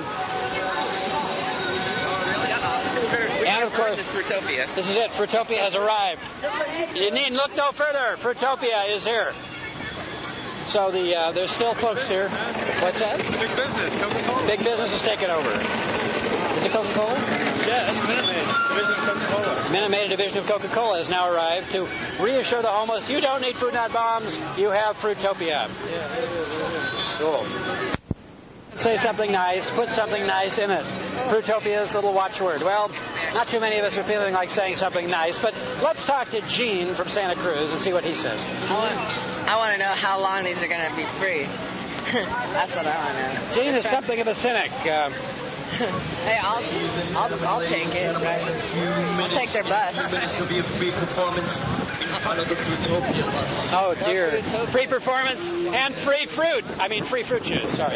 and of course, this Fruitopia. This is it. Fruitopia has arrived. You need look no further. Fruitopia is here. So the uh, there's still folks here. What's that? Big business. Coca-Cola. Big business is taking over. Is it Coca-Cola? Yeah, it's Minute Maid. Division of Coca-Cola. Minute Maid, a division of Coca-Cola, has now arrived to reassure the homeless, you don't need Food Not Bombs, you have Fruitopia. Yeah, it is, it is. Cool. Say something nice, put something nice in it. Fruitopia's little watchword. Well, not too many of us are feeling like saying something nice, but let's talk to Gene from Santa Cruz and see what he says. I want, I want to know how long these are going to be free. That's what I want to know. Gene is something of a cynic. Um, Hey, I'll, I'll, I'll take it. I'll take their bus. There'll be a free performance in front of the Fruitopia bus. Oh, dear. Free performance and free fruit. I mean, free fruit juice. Sorry.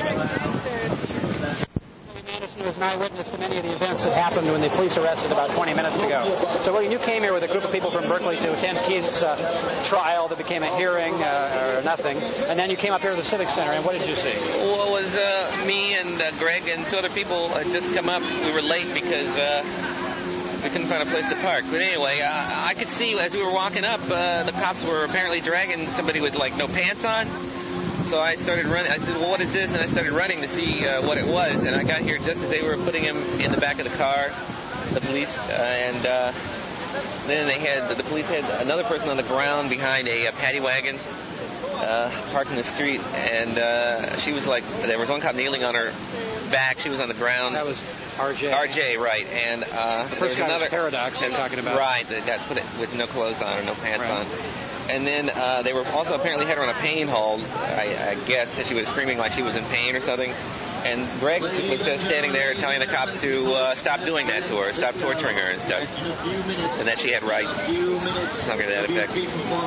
Anderson was an eyewitness to many of the events that happened when the police arrested about twenty minutes ago. So, William, you came here with a group of people from Berkeley to attend Keith's uh, trial that became a hearing uh, or nothing, and then you came up here to the Civic Center, and what did you see? Well, it was uh, me and uh, Greg and two other people had just come up. We were late because uh, we couldn't find a place to park. But anyway, uh, I could see as we were walking up, uh, the cops were apparently dragging somebody with, like, no pants on. So I started running. I said, well, what is this? And I started running to see uh, what it was. And I got here just as they were putting him in the back of the car, the police. Uh, and uh, then they had, the police had another person on the ground behind a, a paddy wagon uh, parked in the street. And uh, she was like, there was one cop kneeling on her back. She was on the ground. That was R J. R J, right. And uh, the first guy was Paradox you're talking about. Right, that got put it with no clothes on or no pants right. on. And then uh, they were also apparently had her on a pain hold, I, I guess, that she was screaming like she was in pain or something. And Greg was just standing there telling the cops to uh, stop doing that to her, stop torturing her and stuff, and that she had rights. Something to that effect.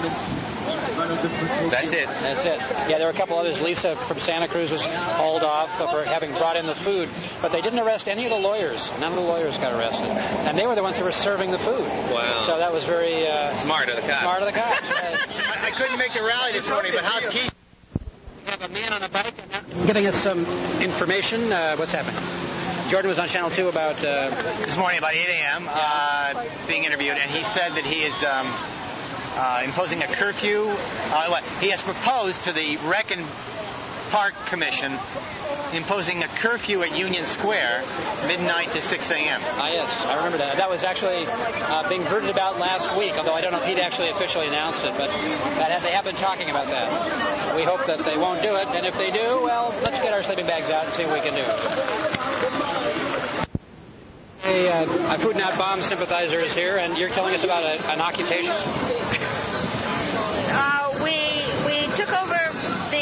That's it. That's it. Yeah, there were a couple others. Lisa from Santa Cruz was hauled off for having brought in the food, but they didn't arrest any of the lawyers. None of the lawyers got arrested, and they were the ones who were serving the food. Wow. So that was very uh, smart of the cops. Smart of the cops. I, I couldn't make the rally this morning, but how's Keith? We have a man on a bike giving us some information. Uh, what's happening? Jordan was on Channel two about... Uh, this morning about eight a.m. Uh, being interviewed, and he said that he is um, uh, imposing a curfew. Uh, what, he has proposed to the Rec and Park Commission imposing a curfew at Union Square, midnight to six a.m. Ah, yes, I remember that. That was actually uh, being bruited about last week, although I don't know if he'd actually officially announced it, but that, they have been talking about that. We hope that they won't do it, and if they do, well, let's get our sleeping bags out and see what we can do. A, uh, a Food Not Bomb sympathizer is here, and you're telling us about a, an occupation? Uh, we we took over the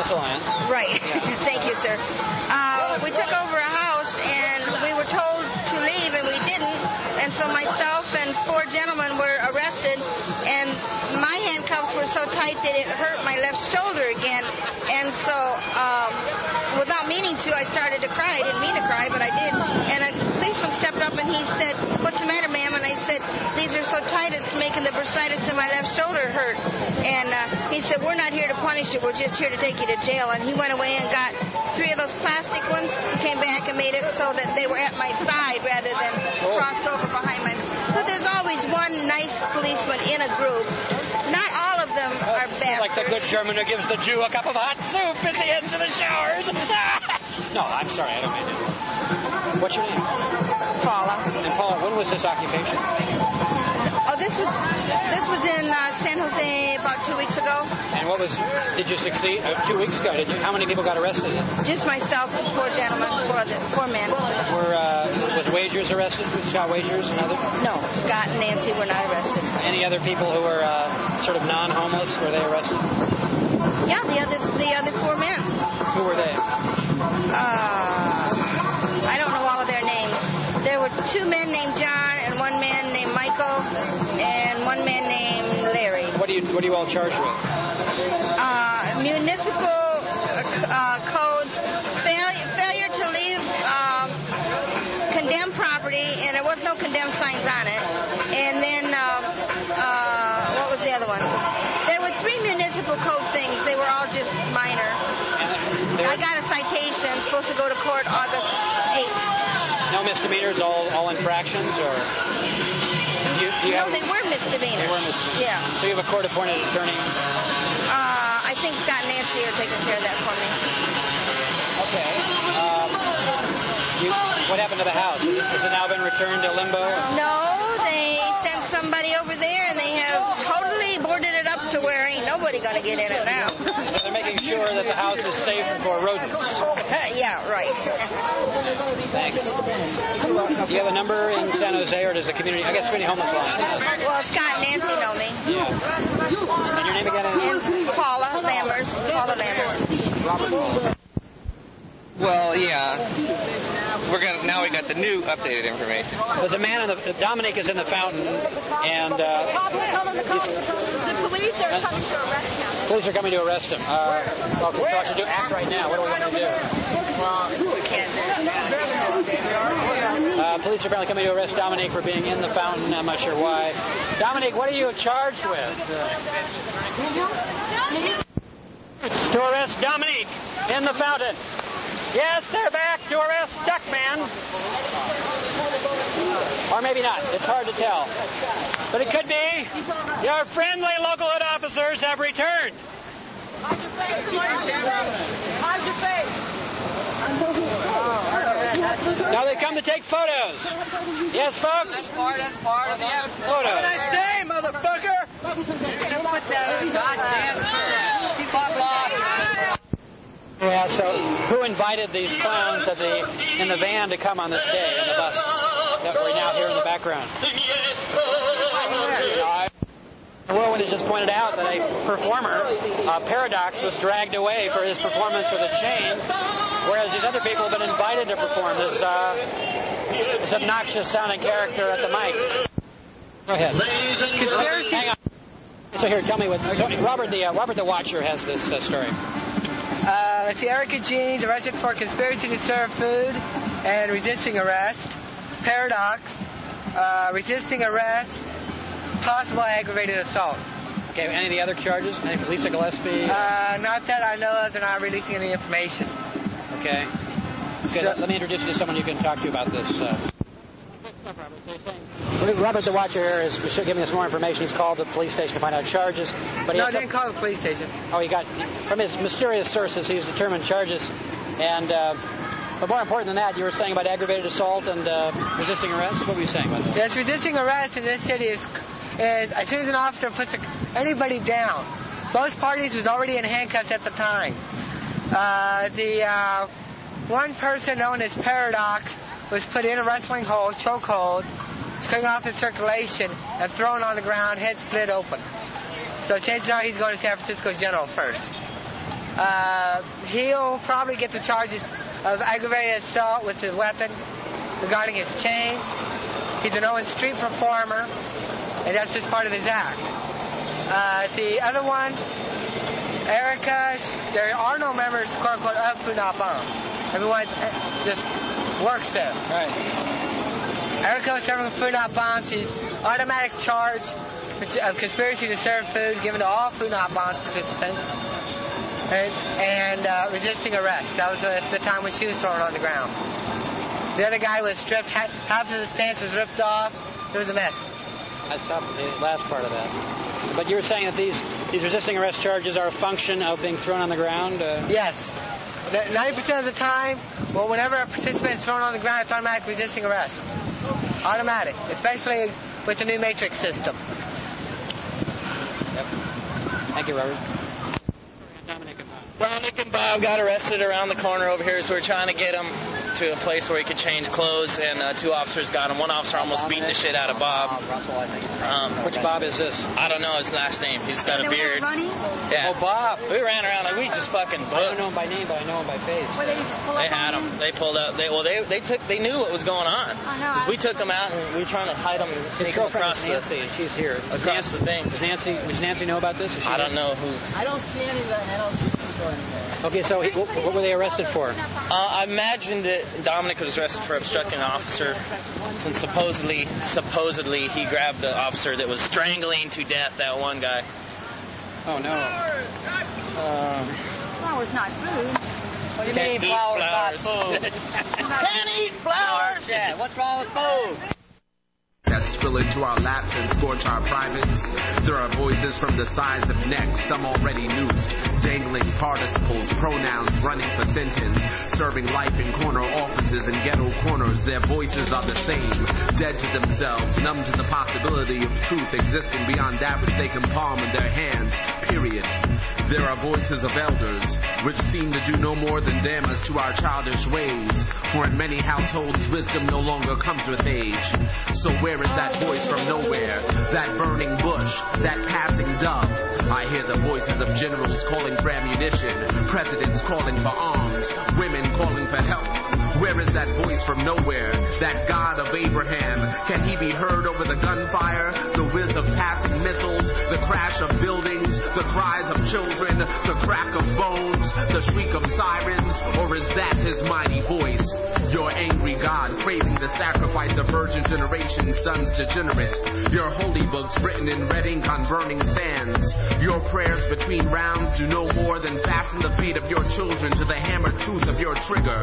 Alliance. Right. Yeah. Thank you, sir. Uh, we took over a house, and we were told to leave, and we didn't. And so myself and four gentlemen were arrested, and my handcuffs were so tight that it hurt my left shoulder again. And so, um, without meaning to, I started to cry. I didn't mean to cry, but I did. And a policeman stepped up, and he said, "What's the matter, ma'am?" And I said, "These are so tight, it's making the bursitis in my left shoulder hurt." And uh, he said, "We're not here to punish you. We're just here to take you to jail." And he went away and got three of those plastic ones. He came back and made it so that they were at my side rather than oh. crossed over behind my. So there's always one nice policeman in a group. Not all of them are bad. Like the good German who gives the Jew a cup of hot soup as he heads to the showers. No, I'm sorry, I don't mean to. What's your name? Paula. And Paula, when was this occupation? Oh, this was this was in uh, San Jose about two weeks ago. And what was? Did you succeed? Uh, two weeks ago, did you? How many people got arrested? Just myself, and four gentlemen, four four men. Were uh, was Wagers arrested? Scott Wagers and others? No, Scott and Nancy were not arrested. Any other people who were uh, sort of non-homeless, were they arrested? Yeah, the other the other four men. Who were they? Uh, I don't know all of their names. There were two men named John and one man named Michael and one man named Larry. What do you what are you all charged with? Uh, municipal uh, code, failure, failure to leave um, condemned property, and there was no condemned signs on it. And then uh, uh, what was the other one? There were three municipal code things. They were all just minor. I got a citation, supposed to go to court August eighth. No misdemeanors, all all infractions, or do you, do you no, have? they were misdemeanors. They were misdemeanors. Yeah. So you have a court-appointed attorney. Uh, I think Scott and Nancy are taking care of that for me. Okay. Um, you, what happened to the house? Has, this, has it now been returned to limbo? No, they sent somebody over there, and they have totally boarded it up to where ain't nobody going to get in it now. So they're making sure that the house is safe for rodents. Yeah, right. Thanks. Do you have a number in San Jose, or does the community, I guess, community homeless line? Well, Scott and Nancy know me. Yeah. And your name again is? And Paula Lammers. Paula Lammers. Robert. Well, yeah. We're gonna now we got the new updated information. There's a man in the Dominic is in the fountain, and uh, the police are coming to arrest him. Police are coming to arrest him. Uh, well, so what should do? Act right now. What do we want to do? Well, we can't do it. Uh, police are apparently coming to arrest Dominic for being in the fountain. I'm not sure why. Dominic, what are you charged with? To arrest Dominic in the fountain. Yes, they're back to arrest Duckman. Or maybe not. It's hard to tell. But it could be. Your friendly local hood officers have returned. Hide your face. Hide your face. Now they come to take photos. Yes, folks? That's part, that's part of the photos. Have a nice day, motherfucker. Put that goddamn fuck off. Yeah, so who invited these clowns at the in the van to come on this day in the bus that we now hear in the background? The Whirlwind has just pointed out that a performer, uh, Paradox, was dragged away for his performance with a chain, whereas these other people have been invited to perform this, uh, this obnoxious-sounding character at the mic. Go ahead. Conspiracy. Hang on. So here, tell me what. So Robert the uh, Robert the Watcher has this uh, story. Uh, let's see, Erica Jeans arrested for conspiracy to serve food and resisting arrest. Paradox, uh, resisting arrest, possible aggravated assault. Okay, any of the other charges? Any Lisa Gillespie? Uh, not that I know of. They're not releasing any information. Okay. Okay, so, let me introduce you to someone you can talk to about this. Uh, Robert the Watcher here is giving us more information. He's called the police station to find out charges. But he no, I didn't call the police station. Oh, he got, from his mysterious sources, he's determined charges. And, uh, but more important than that, you were saying about aggravated assault and uh, resisting arrest? What were you saying about that? Yes, resisting arrest in this city is, is as soon as an officer puts a, anybody down. Both parties was already in handcuffs at the time. Uh, the uh, one person known as Paradox was put in a wrestling hold, chokehold, cutting off his circulation, and thrown on the ground, head split open. So chances are he's going to San Francisco General first. Uh, he'll probably get the charges of aggravated assault with his weapon regarding his chain. He's an Owen Street performer, and that's just part of his act. Uh, the other one, Erica, there are no members, quote unquote, of Food Not Bombs. Everyone just works there. Right. Erica was serving Food Not Bombs. She's automatic charge of conspiracy to serve food given to all Food Not Bombs participants. And, and uh, resisting arrest. That was uh, the time when she was thrown on the ground. The other guy was stripped, half of his pants was ripped off. It was a mess. I stopped the last part of that. But you were saying that these, these resisting arrest charges are a function of being thrown on the ground? Uh... Yes. ninety percent of the time, well, whenever a participant is thrown on the ground, it's automatic resisting arrest. Automatic, especially with the new matrix system. Yep. Thank you, Robert. Well, Nick and Bob got arrested around the corner over here, so we're trying to get them to a place where he could change clothes, and uh, two officers got him. One officer almost beat the shit out of Bob. Russell, I think. Um, Which Bob is this? I don't know his last name. He's got a beard. Yeah. Oh, Bob. We ran around like we just fucking booked. I don't know him by name, but I know him by face. Well, they just pull up They had him. They pulled up. They well, they they took. They knew what was going on. I know. We took them out, and we were trying to hide them and His sneak them girlfriend across is Nancy, the and she's here. across Nancy, the thing. Does Nancy? Does Nancy know about this? Is she I don't here? know who. I don't see any of that. I don't see people anywhere. Okay, so he, what, what were they arrested for? Uh, I imagined that Dominic was arrested for obstructing an officer, since supposedly, supposedly he grabbed the officer that was strangling to death that one guy. Oh no. Um, Flowers not food. What do you mean flowers, flowers not food? Can't eat flowers. Yeah, what's wrong with food? That spill into our laps and scorch our privates. There are voices from the sides of necks, some already noosed, dangling participles, pronouns running for sentence, serving life in corner offices and ghetto corners. Their voices are the same, dead to themselves, numb to the possibility of truth existing beyond that which they can palm in their hands, period. There are voices of elders, which seem to do no more than damn us to our childish ways, for in many households wisdom no longer comes with age. So where is that voice from nowhere, that burning bush, that passing dove? I hear the voices of generals calling for ammunition, presidents calling for arms, women calling for help. Where is that voice from nowhere, that God of Abraham? Can he be heard over the gunfire, the whiz of passing missiles, the crash of buildings, the cries of children, the crack of bones, the shriek of sirens? Or is that his mighty voice, your angry God craving the sacrifice of virgin generations, sons degenerate? Your holy books written in red ink on burning sands. Your prayers between rounds do no more than fasten the fate of your children to the hammered truth of your trigger.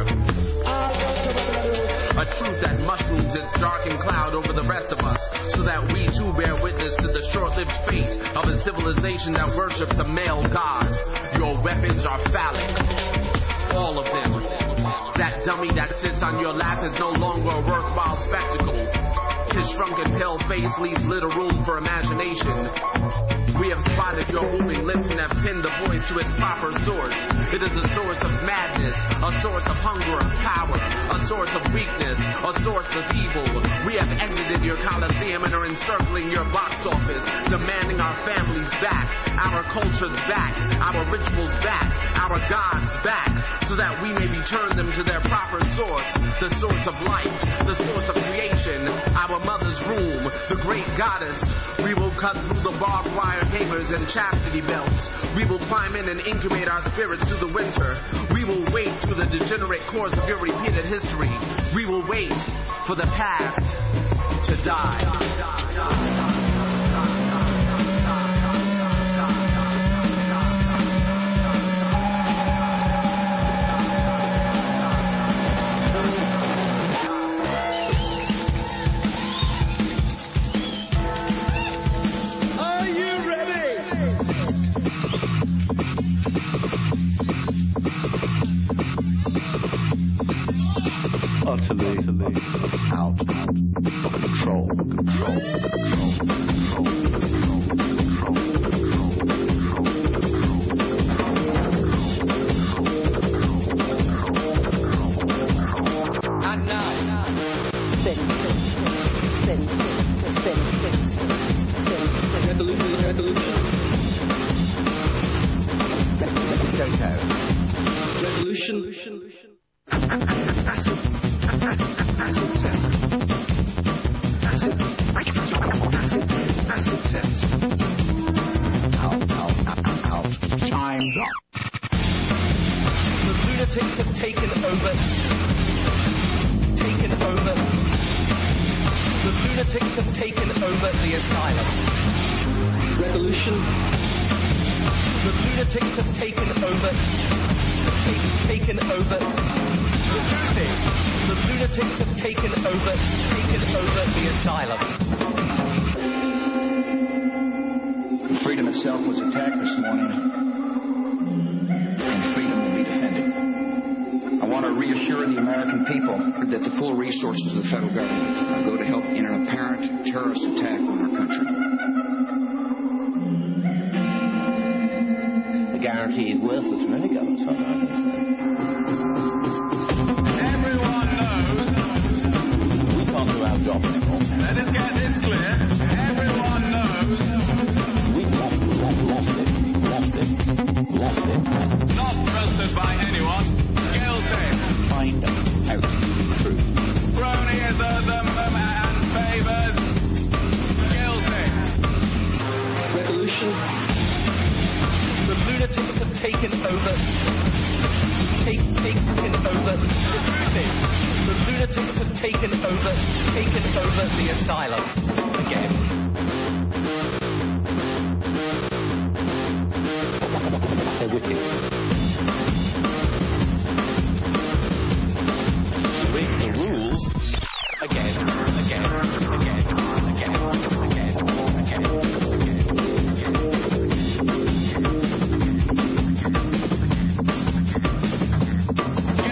A truth that mushrooms its darkened cloud over the rest of us, so that we too bear witness to the short-lived fate of a civilization that worships a male god. Your weapons are phallic, all of them. That dummy that sits on your lap is no longer a worthwhile spectacle. His shrunken pale face leaves little room for imagination. We have spotted your moving lips and have pinned the voice to its proper source. It is a source of madness, a source of hunger and power, a source of weakness, a source of evil. We have exited your coliseum and are encircling your box office, demanding our families back, our cultures back, our rituals back, our gods back, so that we may return them to their proper source, the source of life, the source of creation, our mother's womb, the great goddess. We will cut through the barbed wire hamers and chastity belts. We will climb in and incubate our spirits through the winter. We will wait through the degenerate course of your repeated history. We will wait for the past to die. Utterly, utterly out, out of control, control, control, control, control, control. Not now. Spin, spin, spin, spin, spin. Resolution, resolution. Let's go, go. Acid. Acid test. Acid. Acid. Acid test. Out, out, out, out. Time's up. The lunatics have taken over. Taken over. The lunatics have taken over the asylum. Revolution. The lunatics have taken over. Take, taken over. Removing. The lunatics have taken over. Taken over the asylum. Freedom itself was attacked this morning, and freedom will be defended. I want to reassure the American people that the full resources of the federal government go to help in an apparent terrorist attack on our country. The guarantee is worthless from any government, so I can say. Everyone knows. We can't do our job anymore. Let us get this clear. Everyone knows. We lost, lost, lost it. Lost it. Lost it. Not trusted by anyone. Guilty. Find out the truth. Cronyism and favors. Guilty. Revolution. The lunatics have taken over. Take, taken over. Removing. The lunatics have taken over. Taken over the asylum. Again. They're wicked. Break the rules. Again. Again. Again. Again. Again. Again.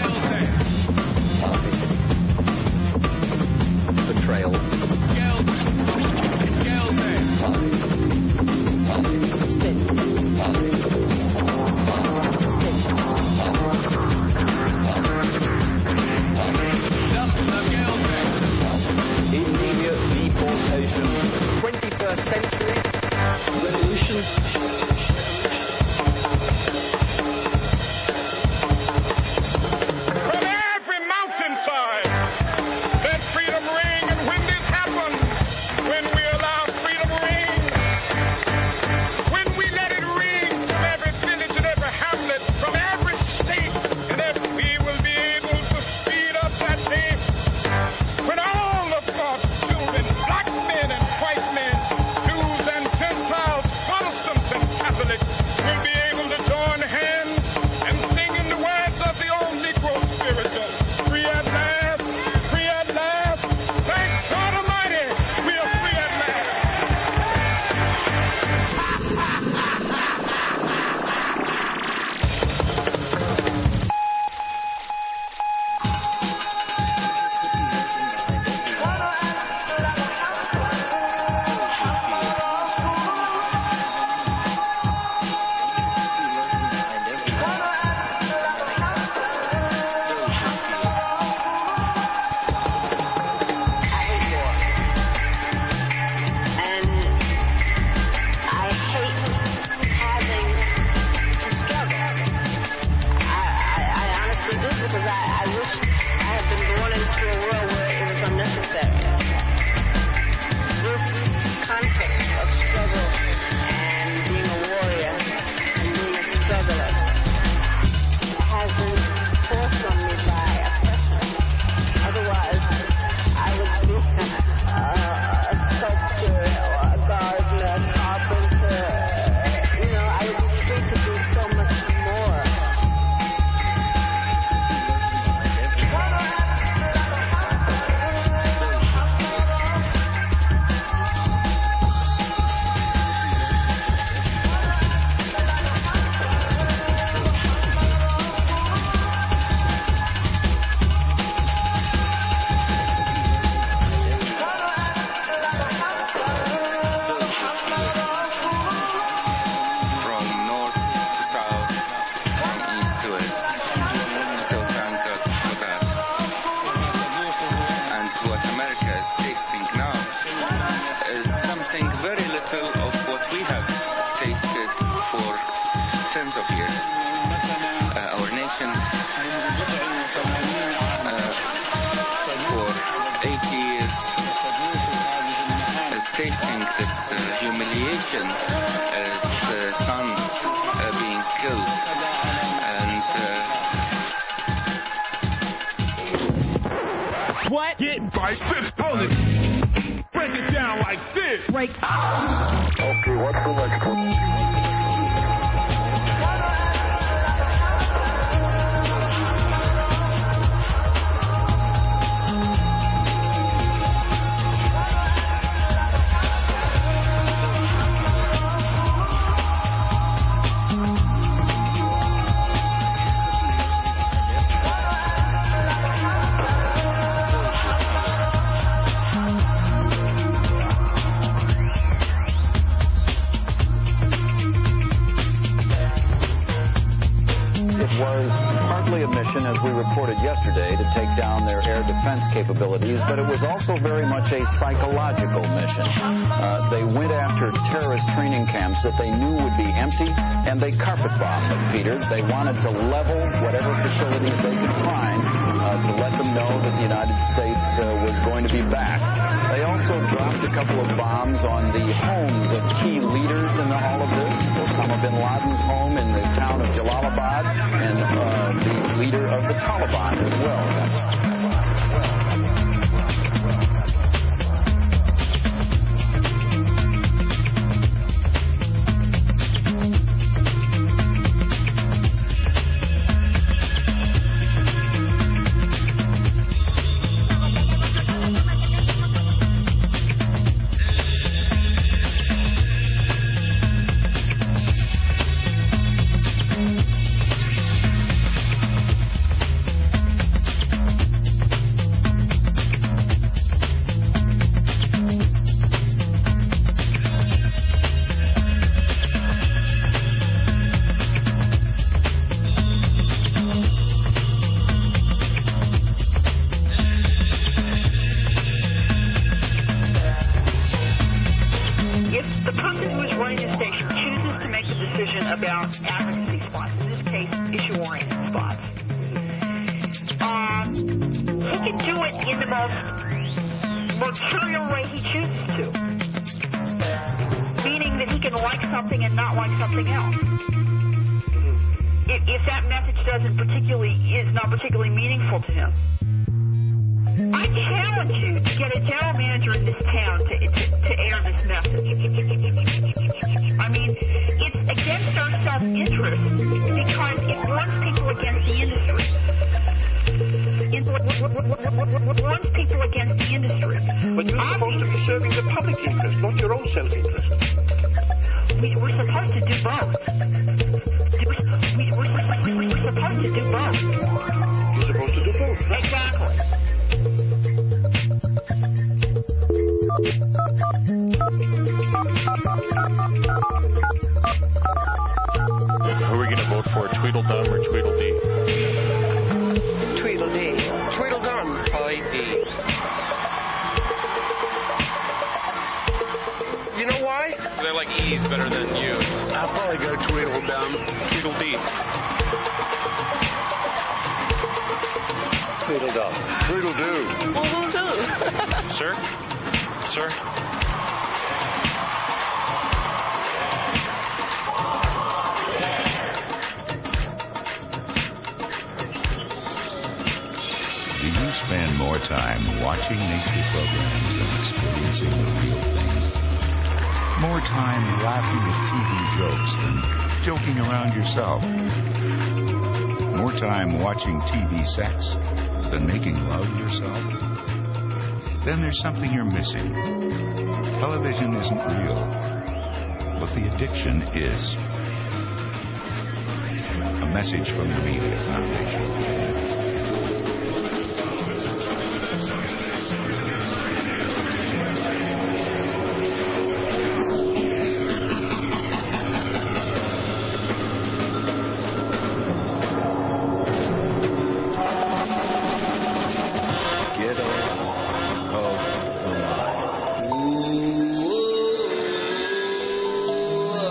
Betrayal. Guilty. information as uh, sons are being killed. And uh, what? Get right this. Hold it. Break it down like this. Break. Okay, what's the next one? Yesterday to take down their air defense capabilities, but it was also very much a psychological mission. Uh, they went after terrorist training camps that they knew would be empty, and they carpet bombed them, Peters. They wanted to level whatever facilities they could find uh, to let them know that the United States uh, was going to be back. They also dropped a couple of bombs on the homes of key leaders in all of this. Osama bin Laden's home in the town of Jalalabad, and uh, the leader of the Taliban as well. Watching T V sex than making love yourself? Then there's something you're missing. Television isn't real, but the addiction is. A message from the Media Foundation.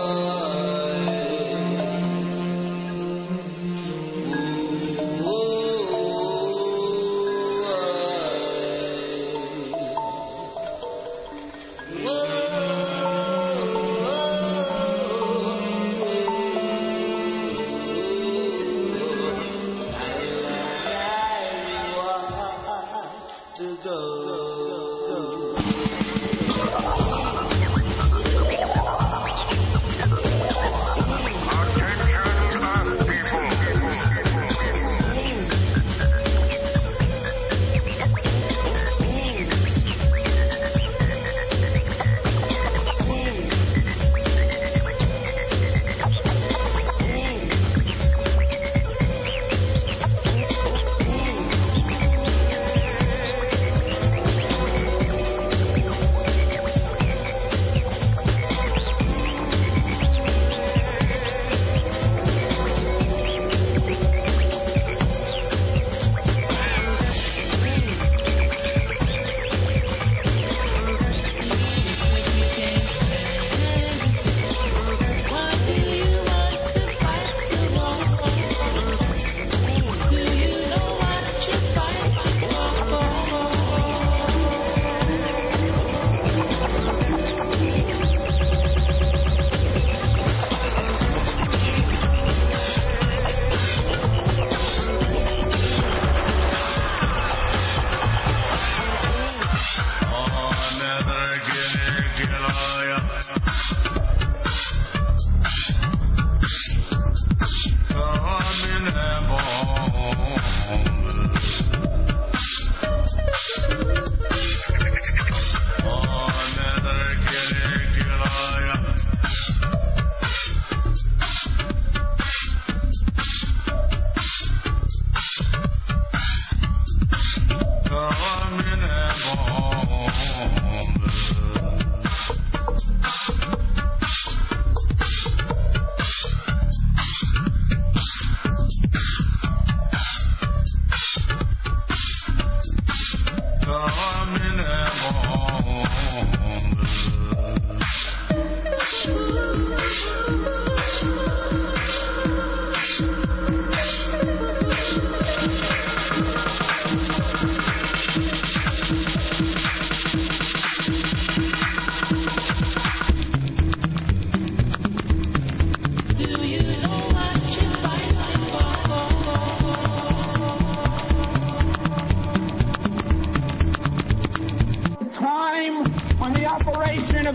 Whoa.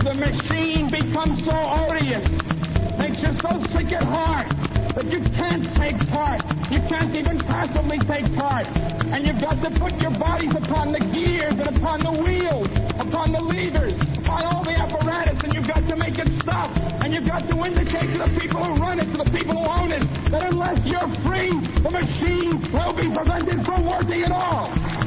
because the machine becomes so odious, makes you so sick at heart that you can't take part. You can't even passively take part. And you've got to put your bodies upon the gears and upon the wheels, upon the levers, upon all the apparatus, and you've got to make it stop. And you've got to indicate to the people who run it, to the people who own it, that unless you're free, the machine will be prevented from working at all.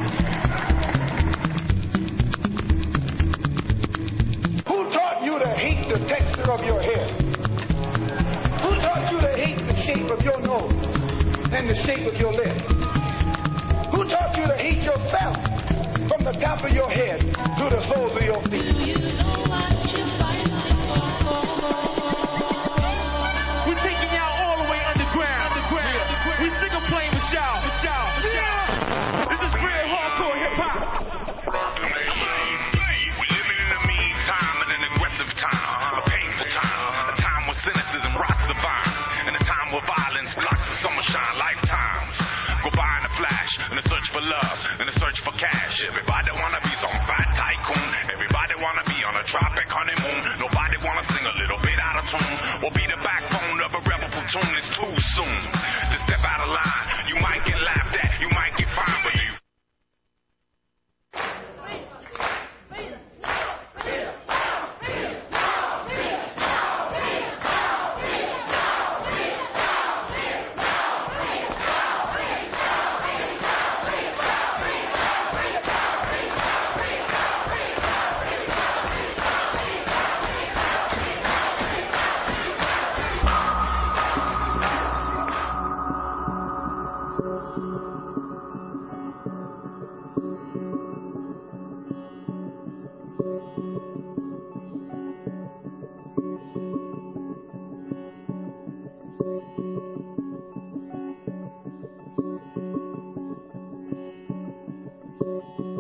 Who taught you to hate the texture of your hair? Who taught you to hate the shape of your nose and the shape of your lips? Who taught you to hate yourself from the top of your head to the soles of your feet? We're taking y'all all the way underground. underground. Yeah. We sick of playing with y'all. With y'all. With y'all. This is real hardcore hip-hop. We're living in a mean time and an aggressive time, a painful time, a time where cynicism rots the vine, and a time where violence blocks the summershine lifetimes. Go by in a flash, in a search for love, in a search for cash. Everybody wanna be some fat tycoon. Everybody wanna be on a tropic honeymoon. Nobody wanna sing a little bit out of tune or be the backbone of a rebel platoon. It's too soon to step out of line. You might get laughed at, you might get fined, but you Thank you.